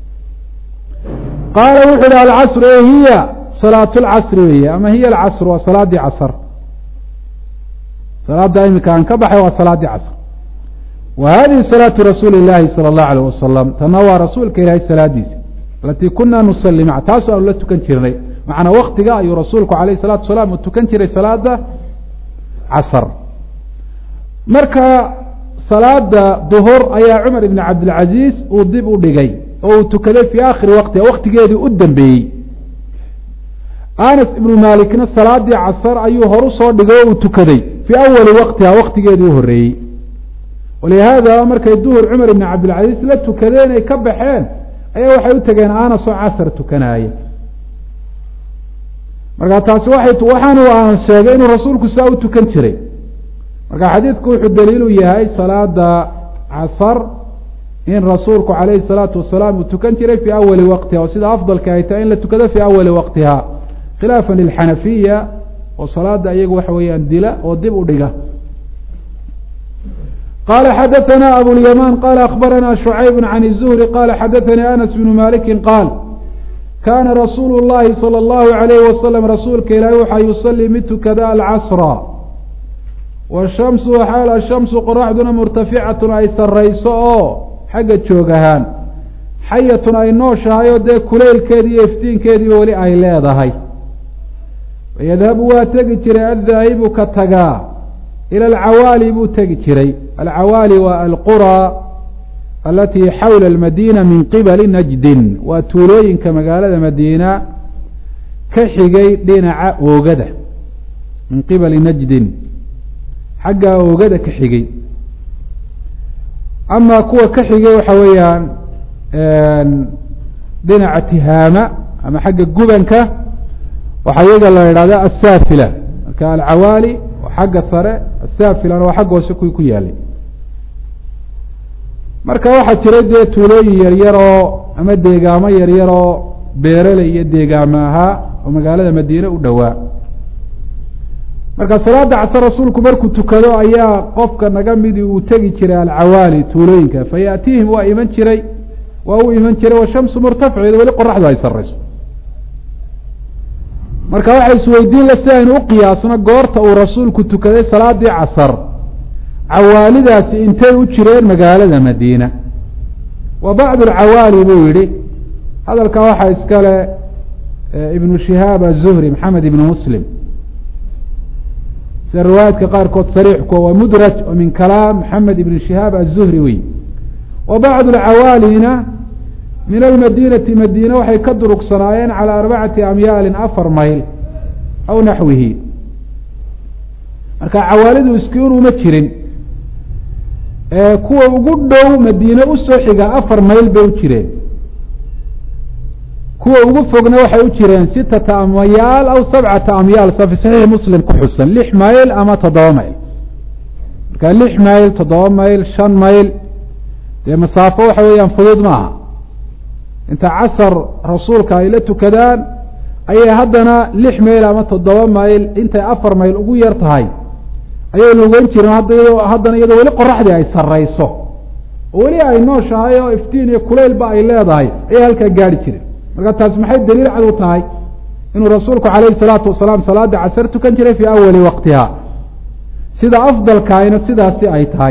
qaala wuxu uhi alcasr e hiya salaat lcasri weeye ama hiya alcasr waa salaadii casr salaada imika aan ka baxay waa salaadii casr wa hadihi salaatu rasuuli اllahi salى اllahu alayh wasalam tana waa rasuulka ilaahay salaadiisa alatii kuna nusali maca taasoo aanu la tukan jirnay macnaa waktiga ayuu rasuulku alayh الsalatu wasalaam uu tukan jiray salaada casr marka salaada duhur ayaa cumar ibn cabdilcaziiz uu dib u dhigay oo uu tukaday fii aakhiri waqtiha waktigeedii u dambeeyey anas ibnu malikna salaadii casr ayuu horu soo dhigay oo uu tukaday fii awali waqtiha waktigeedii u horeeyey walihaada markay duhur cumar ibn cabdilcaziiz la tukadeen ay ka baxeen ayaa waxay u tageen anas oo casr tukanaaya marka taasi waay waxaanu anas sheegay inuu rasuulku saa u tukan jiray marka xadiidku wuxuu daliilu yahay salaada casr in rasuulku alayhi الsalaatu wasalaam uu tukan jiray fii awali waqtiha oo sida afdalka ay tahay in la tukado fii awali waqtiha khilaafa lilxanafiya oo salaada iyagu waxa weeyaan dila oo dib u dhiga qala xadaثna abulyaman qala akbarana shucayb can الzuhri qala xadaثani anas bnu maliki qaal kana rasuulu الlahi salى الlahu عalayh wasalam rasuulka ilaahi waxaa yusalii mid tukada alcasra washamsu xaal ashamsu qoraxduna murtaficatun ay sarayso oo xagga joog ahaan xayatun ay nooshahay oo dee kuleylkeedii iyo iftiinkeedii weli ay leedahay yadhabu waa tegi jiray addaahibu ka tagaa ila alcawaali buu tegi jiray alcawaali waa alqura alatii xawla almadiina min qibali najdin waa tuulooyinka magaalada madiina ka xigay dhinaca oogada min qibali najdin xagga oogada ka xigay ama kuwa ka xigay waxa weeyaan dhinaca tihaama ama xagga gubanka waxaa iyaga la idhahda asaafila marka alcawaali waa xagga sare asaafilana waa xagga hoose kuwii ku yaalay marka waxaa jiray dee tuulooyin yaryar oo ama deegaamo yaryar oo beerale iyo deegaamo ahaa oo magaalada madiine u dhowaa marka salaada casr rasuulku markuu tukado ayaa qofka naga midi uu tegi jiray alcawaali tuulooyinka fayaatihim waa iman jiray waa u iman jiray washamsu murtaficeed weli qoraxdu ay sarayso marka waxay isweydiin la si aynu u qiyaasno goorta uu rasuulku tukaday salaadii casar cawaalidaasi intay u jireen magaalada madiina wa bacd alcawaali buu yihi hadalkaa waxaa iskale ibnu shihaab aلzuhri maxamed ibnu muslim sida riwaayaadka qaarkood sariixku waa mudraj oo min kalaam maxamed ibn shihaab aلzuhri wey wa bacdu alcawaalina min almadinati madiina waxay ka durugsanaayeen calى arbacati amyaalin afar mayl aw naxwihi marka cawaalidu iskiin uma jirin kuwa ugu dhow madiine usoo xiga afar mayl bay u jireen kuwa ugu fogna waxay u jireen sitata amyaal aw sabcata amyaal sa fi saxiix muslim ku xusan lix mayl ama toddoba mayl marka lix mayl toddoba mayl shan mayl dee masaafo waxa weeyaan fudud maaha inta casar rasuulka ay la tukadaan ayay haddana lix mayl ama toddoba mayl intay afar mayl ugu yar tahay ayay lugeyn jireen hadd haddana iyadoo weli qoraxdii ay sarrayso oo weli ay nooshahay oo iftiin iyo kulaylba ay leedahay ayay halkaa gaari jireen marka taas maxay daliil cad u tahay inuu rasuulku calayhi salaatu wasalaam salaada casar tukan jiray fii awali waqtiha sida afdalkaayna sidaasi ay tahay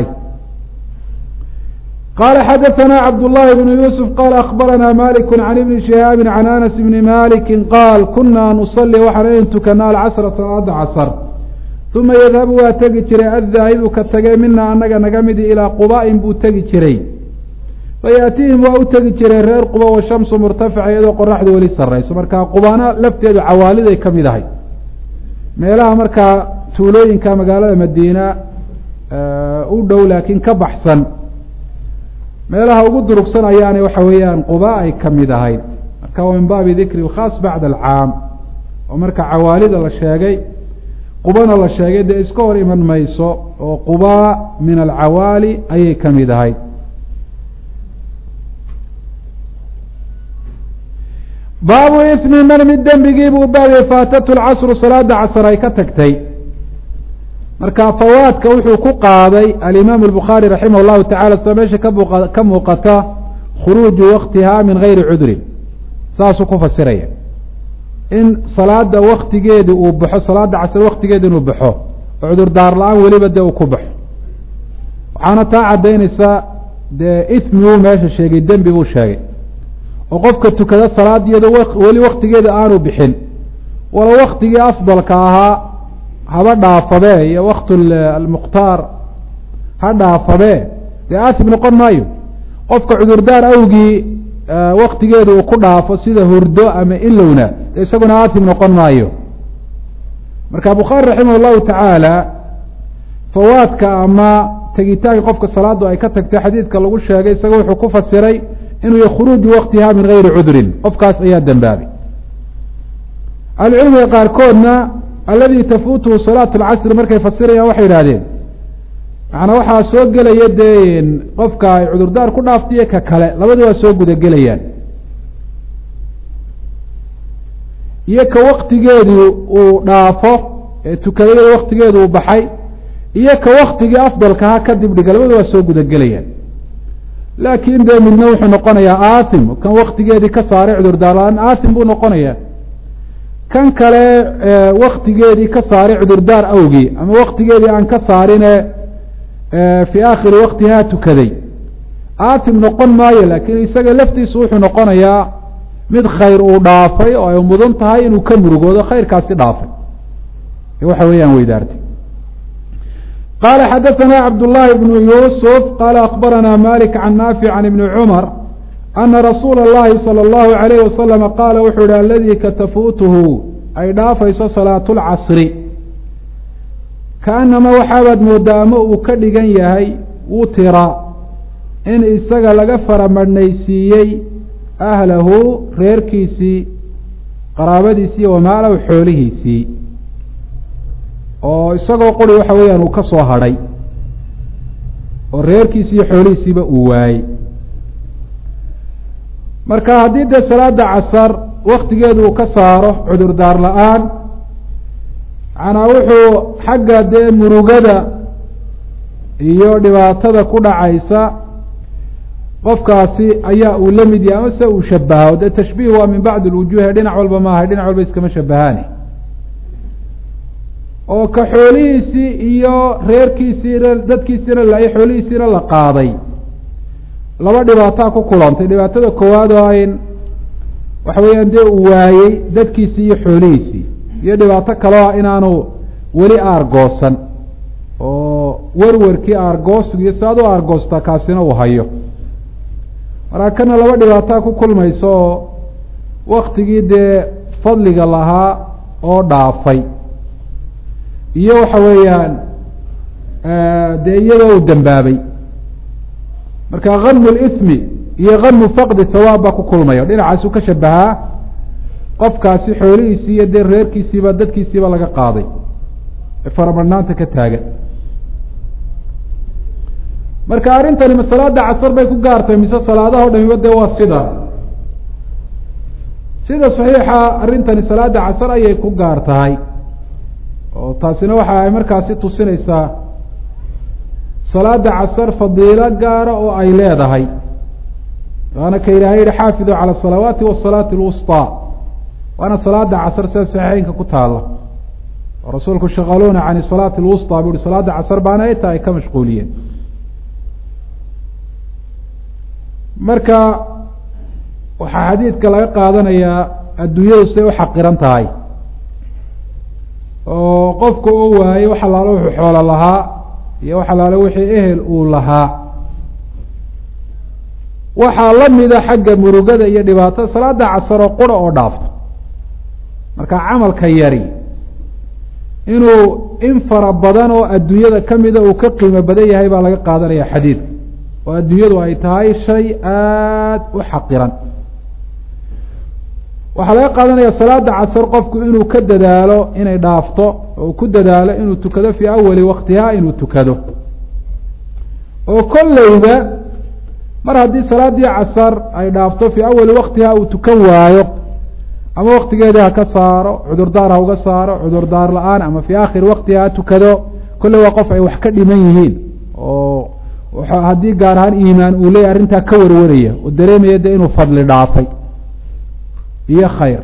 qaala xadaثana cabdullahi bnu yuusuf qaala akbarana maliku can ibni shihaabi can anas bni maliki qaal kuna nusalli waxaan in tukanaa alcasra salaada casr uma yadhabu waa tegi jiray addaahibu ka tegey mina anaga naga midi ilaa quba'in buu tegi jiray fayaatihim waa u tegi jireen reer quba washamsu murtafica iyadoo qoraxdu weli sarayso markaa qubana lafteedu cawaaliday ka mid ahay meelaha markaa tuulooyinka magaalada madiina u dhow laakiin ka baxsan meelaha ugu durugsan ayaana waxa weeyaan quba ay ka mid ahayd marka waa min baabi dikri اlkhaas bacda alcaam oo marka cawaalida la sheegay qubana la sheegay dee iska hor iman mayso oo quba min alcawaali ayay ka mid ahayd baabu ismi man mid dembigii buu baabiyey faatatu lcasru salaada casr ay ka tagtay marka fawaadka wuxuu ku qaaday alimaam الbukhaari raximah اllahu tacala sida meesha kabuq ka muuqata khuruuju waktiha min gayri cudrin saasuu ku fasiraya in salaada waktigeedi uu baxo salaada casr waktigeeda inuu baxo oo cudur daar la-aan weliba dee uu ku baxo waxaana taa caddaynaysa dee ismiguu meesha sheegay dembi buu sheegay oo qofka tukada salaad iyadoo weli waktigeeda aanu bixin walo waktigii afdalka ahaa haba dhaafadee iyo wakt almukhtaar ha dhaafadee dee aasib noqon maayo qofka cudurdaar awgii waktigeeda uu ku dhaafo sida hurdo ama ilowna de isaguna aasib noqon maayo marka bukhaari raximah اllahu tacaala fawaadka ama tegitaanka qofka salaadu ay ka tagtay xadiidka lagu sheegay isaga wuxuu ku fasiray inuu y khuruuju waktiha min gayri cudrin qofkaas ayaa dembaabay ahlucilmiga qaarkoodna aladi tafuutuhu salaatu lcasri markay fasirayaan waxay yidhahdeen macnaa waxaa soo gelaya dee qofka ay cudurdaar ku dhaaftiyo ka kale labadu waa soo gudagelayaan iyo ka waktigeedii uu dhaafo ee tukadayada waktigeedu uu baxay iyo ka waktigii afdalkaha kadib dhiga labadu waa soo gudagelayaan laakin dee midna wuxuu noqonayaa aathim kan waktigeedii ka saaray cudurdaar la-aan aathim buu noqonaya kan kale waktigeedii ka saaray cudurdaar awgii ama waktigeedii aan ka saarine fii aakhiri waktihaa tukaday aathim noqon maayo laakiin isaga laftiisu wuxuu noqonayaa mid khayr uu dhaafay oo ay mudan tahay inuu ka murugoodo khayrkaasi dhaafay waxa weeyaan weydaartay qala xadaثna cabdالlahi bnu yuusuf qala akbarana malik can naafic can ibni cumar ana rasuula اllahi salى اllahu عalayh wasalama qaala wuxuu yihi aladii ka tafuutuhu ay dhaafayso salaatu lcasri kaanama waxaabaad moodaa ama uu ka dhigan yahay wutira in isaga laga faramadhnaysiiyey ahlahu reerkiisii qaraabadiisii wamaalahu xoolihiisii oo isagoo quri waxa weeyaan uu ka soo hadhay oo reerkiisi iyo xoolihiisiiba uu waayey marka haddii dee salaada casar waktigeedu uu ka saaro cudurdaar la-aan macnaa wuxuu xagga dee murugada iyo dhibaatada ku dhacaysa qofkaasi ayaa uu la mid yahay amase uu shabaho dee tashbiih waa min bacdi lwujuuhi dhinac walba maahay dhinac walba iskama shabahaani oo ka xoolihiisii iyo reerkiisiina dadkiisiina la xoolihiisiina la qaaday laba dhibaataa ku kulantay dhibaatada koowaad oo in waxa weeyaan dee uu waayey dadkiisii iyo xoolihiisii iyo dhibaato kaleo ah inaanu weli aargoosan oo werwerkii aargoosiga iyo si aad u aargoostaa kaasina uu hayo markaa kana laba dhibaataa ku kulmayso oo waktigii dee fadliga lahaa oo dhaafay iyo waxa weeyaan dee iyadoo uu dambaabay marka kamu lithmi iyo kamu faqdi hawaab baa ku kulmaya dhinacaasuu ka shabahaa qofkaasi xoolihiisii iyo dee reerkiisiiba dadkiisiiba laga qaaday ee faramadhnaanta ka taagan marka arrintani ma salaada casar bay ku gaartay mise salaadaha o dhamiba dee waa sida sida saxiixa arrintani salaada casar ayay ku gaar tahay oo taasina waxa ay markaasi tusinaysaa salaada casar fadiilo gaara oo ay leedahay waana ka ilaahay yihi xaafidu cala asalawaati wasalaati alwusطaa waana salaada casar sida saxiixeynka ku taala oo rasuulku shaqaluuna can salaati alwusطaa bu uhi salaada casar baana ay tahay ka mashquuliyeen marka waxaa xadiidka laga qaadanayaa adduunyadu siday u xaqiran tahay oo qofka oo waayey wax allaalo wuxuu xoolo lahaa iyo wax allaale wixii ehel uu lahaa waxaa la mida xagga murugada iyo dhibaatada salaada casar oo qura oo dhaafto marka camalka yari inuu in fara badan oo adduunyada kamida uu ka qiimo badan yahay baa laga qaadanaya xadiidka oo adduunyadu ay tahay shay aada u xaqiran waxaa laga qaadanaya salaada casar qofku inuu ka dadaalo inay dhaafto oo ku dadaalo inuu tukado fii awali waktiha inuu tukado oo kolleyba mar haddii salaadii casar ay dhaafto fii awali waktiha uu tukan waayo ama waktigeedii ha ka saaro cudurdaar ha uga saaro cudurdaar la-aan ama fii aakhiri waktiha ha tukado kolley waa qof ay wax ka dhiman yihiin oo haddii gaar ahaan iimaan uu leeyahy arrintaa ka warwaraya oo dareemaya de inuu fadli dhaafay iyo khayr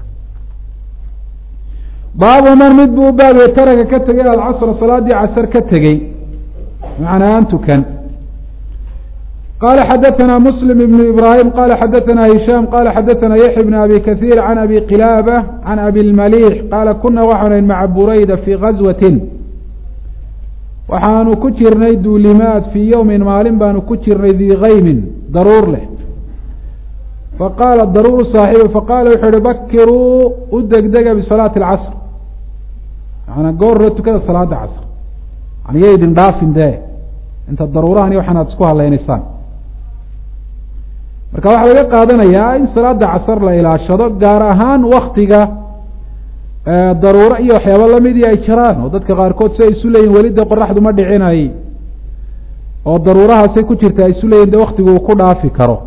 baabu man mid buu baabay taraka ka tegay alcasra salaadii casar ka tegey macnaa aan tukan qala xadaثna msلm بن ibrahim qala xadaثna hishaam qala xadaثna yaxya بn abi kaثيir can abi qilaabة can abi اlmalيx qaala kuna waxaanu maca burayda fii gazwati waxaanu ku jirnay duulimaad fii yowmin maalin baanu ku jirnay dii kaymin daruur leh faqaala daruuru saaxibu faqaala wuxuu uhi bakiruu u degdega bisalaati اlcasr maanaa goorro tukada salaada casr yani ya idin dhaafin dee inta daruurahan iyo waxaan aad isku hadlaynaysaan marka waxaa laga qaadanayaa in salaada casar la ilaashado gaar ahaan waktiga daruuro iyo waxyaaba lamidii ay jiraan oo dadka qaarkood si ay isu leeyihin weli dee qoraxdu ma dhicinay oo daruurahaasay ku jirta ay isu leeyihin de waktigu uu ku dhaafi karo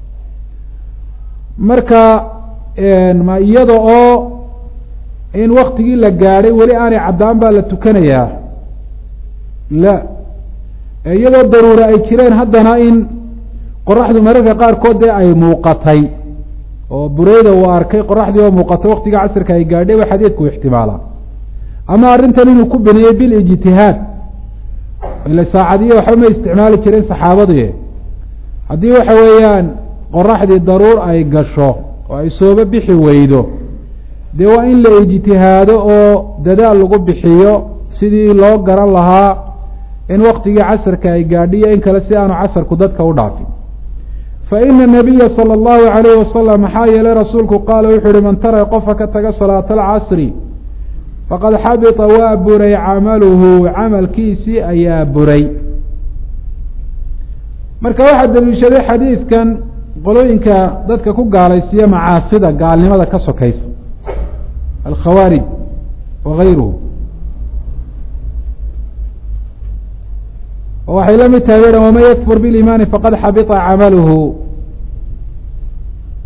marka ma iyada oo in waktigii la gaadhay weli aanay caddaan baa la tukanayaa la iyadoo daruura ay jireen haddana in qoraxdu mararka qaarkood dee ay muuqatay oo bureyda uu arkay qoraxdii oo muuqatay waktiga casrka ay gaadhay waa xadiidku ixtimaalaa ama arrintan inuu ku biniyey bilijtihaad ila saacadiya waxba ma isticmaali jireen saxaabadu haddii waxa weeyaan qoraxdii daruur ay gasho oo ay sooba bixi weydo dee waa in la ijtihaado oo dadaal lagu bixiyo sidii loo garan lahaa in waktigii casrka ay gaadhiyo in kale si aanu casarku dadka u dhaafin faina nabiya salى اllahu alayh wasalam maxaa yeelay rasuulku qaala wuxuu uhi man tara qofka ka taga salaata alcasri faqad xabita waa buray camaluhu camalkiisii ayaa buray marka waxaa daliishaday xadiidkan qolooyinka dadka ku gaalaysiiya macaasida gaalnimada ka sokaysa alkhawaarij wagayruhu oo waxay la mid tahay waman yakfur biliimaani faqad xabita camaluhu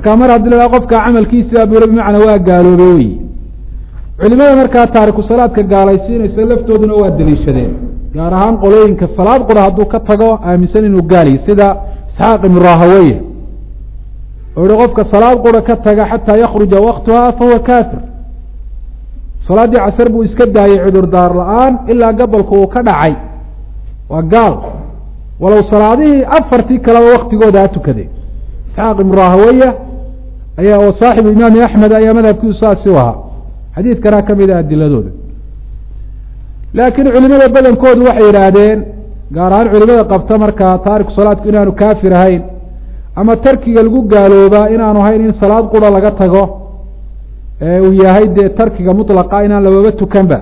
marka mar haddii la qofka camalkiisa buro bimacnaa waa gaaloobay wey culimada markaa taariku salaadka gaalaysiinaysa laftooduna waa daliishadeen gaar ahaan qolooyinka salaad qura hadduu ka tago aaminsan inuu gaaliyo sida isxaaq ibnu rahaweye oo yihi qofka salaad qura ka taga xataa yakruja waktuha fahuwa kaafir salaaddii casar buu iska daayay cudurdaar la-aan ilaa gabolku uu ka dhacay waa gaal walow salaadihii afartii kaleba waktigooda ha tukaday isxaaq ibnu rahaweye ayaa oo saaxibu imaami axmed ayaa madhabkiisu saasi u ahaa xadiidkana ka mid a adiladooda laakiin culimada badankoodu waxay yidhaahdeen gaar ahaan culimada qabta markaa taariku salaadku inaanu kaafir ahayn ama tarkiga lagu gaaloobaa inaanu ahayn in salaad qura laga tago ee uu yahay dee tarkiga mutlaqa inaan lababa tukanba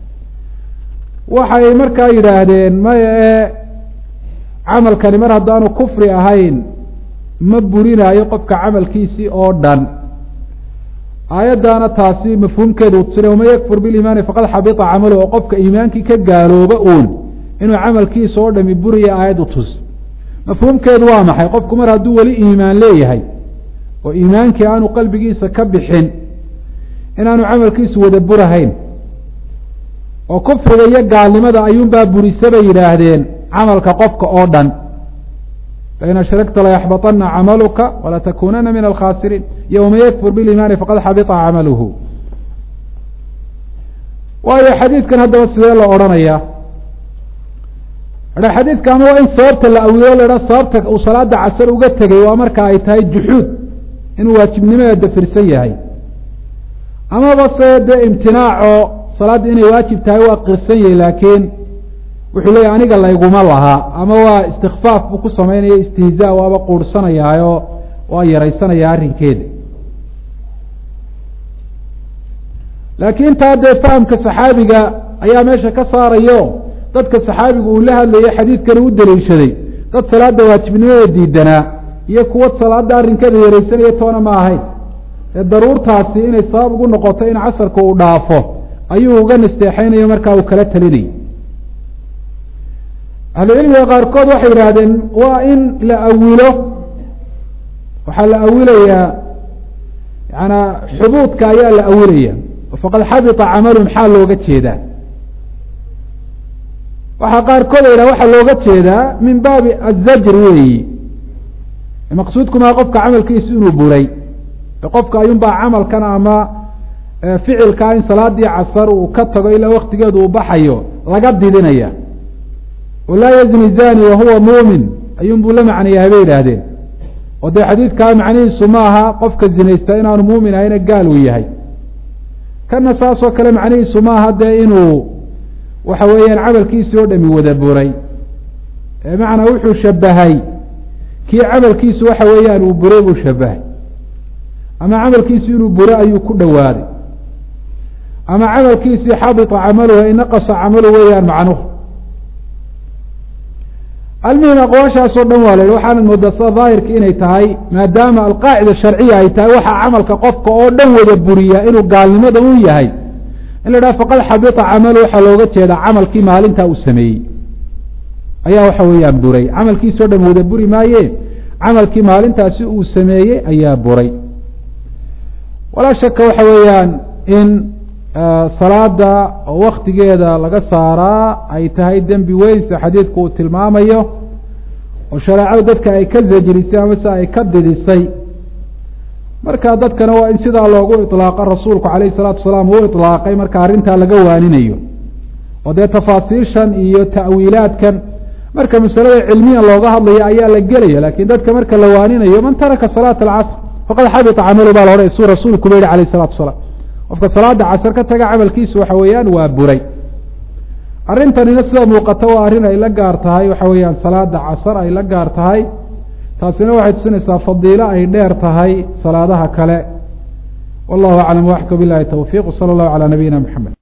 waxay markaa yidhaahdeen maya ee camalkani mar haddaanu kufri ahayn ma burinaayo qofka camalkiisii oo dhan aayaddaana taasi mafhuumkeedu utusina waman yakfur biliimaani faqad xabita camalu oo qofka iimaankii ka gaalooba uun inuu camalkiisa oo dhami buriya aayad utus mafhuumkeedu waa maxay qofku mar hadduu weli iimaan leeyahay oo iimaankii aanu qalbigiisa ka bixin inaanu camalkiisu wada burahayn oo kufriga iyo gaalnimada ayuunbaa burisa bay yidhaahdeen camalka qofka oo dhan lain ashragta layaxbaطana camaluka walatakunana min alkhasiriin iyo waman yakfur biliimaani faqad xabita camaluhu waayo xadiidkan haddaba sidee la odhanaya a xadiidka ama waa in sababta la awilo la ha sababta uu salaada casar uga tegay waa marka ay tahay juxuud inuu waajibnimadeeda dafirsan yahay amaba se dee imtinaaco salaadda inay waajib tahay waa qirsan yahay laakiin wuxuu leeyahy aniga layguma lahaa ama waa istikfaaf buu ku samaynaya istihzaa waaba quurhsanayaayo waa yaraysanaya arrinkeeda laakiin taa dee fahamka saxaabiga ayaa meesha ka saarayo dadka saxaabigu uu la hadlayay xadiidkani u daliishaday dad salaada waajibnimada diidanaa iyo kuwa salaada arrinkeeda yaraysanaya toona ma ahayn ee daruurtaasi inay sabab ugu noqoto in casarka uu dhaafo ayuu uga nasteexaynayo markaa uu kala talinayay ahlucilmiga qaarkood waxay yidhaahdeen waa in la awilo waxaa la awilayaa yaana xubuudka ayaa la awilaya faqad xabita camalu maxaa looga jeedaa waxaa qaarkood a yidhaha waxaa looga jeedaa min baabi azajr weeyi maqsuudkumaa qofka camalkiisu inuu buray qofka ayuunbaa camalkan ama ficilkaa in salaadii casar uu ka tago ilaa waktigeedu uu baxayo laga didinaya walaa yazni zani wahuwa muumin ayuun buu la macnayahay bay yidhaahdeen oo dee xadiidkaa macnihiisu ma aha qofka zinaysta inaanu muumin ahayna gaal uu yahay kana saasoo kale macnihiisu ma aha dee inuu waxa weeyaan camalkiisii oo dhami wada buray macnaa wuxuu shabahay kii camalkiisu waxa weeyaan uu buray buu shabahay ama camalkiisi inuu buro ayuu ku dhowaaday ama camalkiisii xabita camaluhu ay naqasa camalu weeyaan macnuhu almuhim aqwaashaasoo dhan waa la yihi waxaanad moodaa sida daahirka inay tahay maadaama alqaacida sharciya ay tahay waxaa camalka qofka oo dhan wada buriyaa inuu gaalnimada u yahay in la idhaha faqad xabita camalu waxaa looga jeedaa camalkii maalintaa uu sameeyey ayaa waxa weeyaan buray camalkiisao dhan wada buri maaye camalkii maalintaasi uu sameeyey ayaa buray walaa shaka waxa weeyaan in salaada oo waktigeeda laga saaraa ay tahay dembi weyn sida xadiidku uu tilmaamayo oo shareecadu dadka ay ka zajirisay amase ay ka didisay marka dadkana waa in sidaa loogu iطlaaqa rasuulku calayh الsalaatu wasalaam uu iطlaaqay marka arrintaa laga waaninayo oo dee tafaasiishan iyo ta'wiilaadkan marka masalada cilmiyan looga hadlayo ayaa la gelaya lakin dadka marka la waaninayo man taraka salaata alcasr faqad xabita camalu baa la odhanay suu rasuulku ba yihi alayh الsalatu wasalaam qofka salaada casar ka taga camalkiisu waxa weeyaan waa buray arrintanina sida muuqata waa arrin ay la gaar tahay waxa weeyaan salaada casar ay la gaar tahay taasina waxay tusinaysaa fadiilo ay dheer tahay salaadaha kale wallahu aclam waxka bilahi tawfiq wsala allahu calaa nabiyina mxamed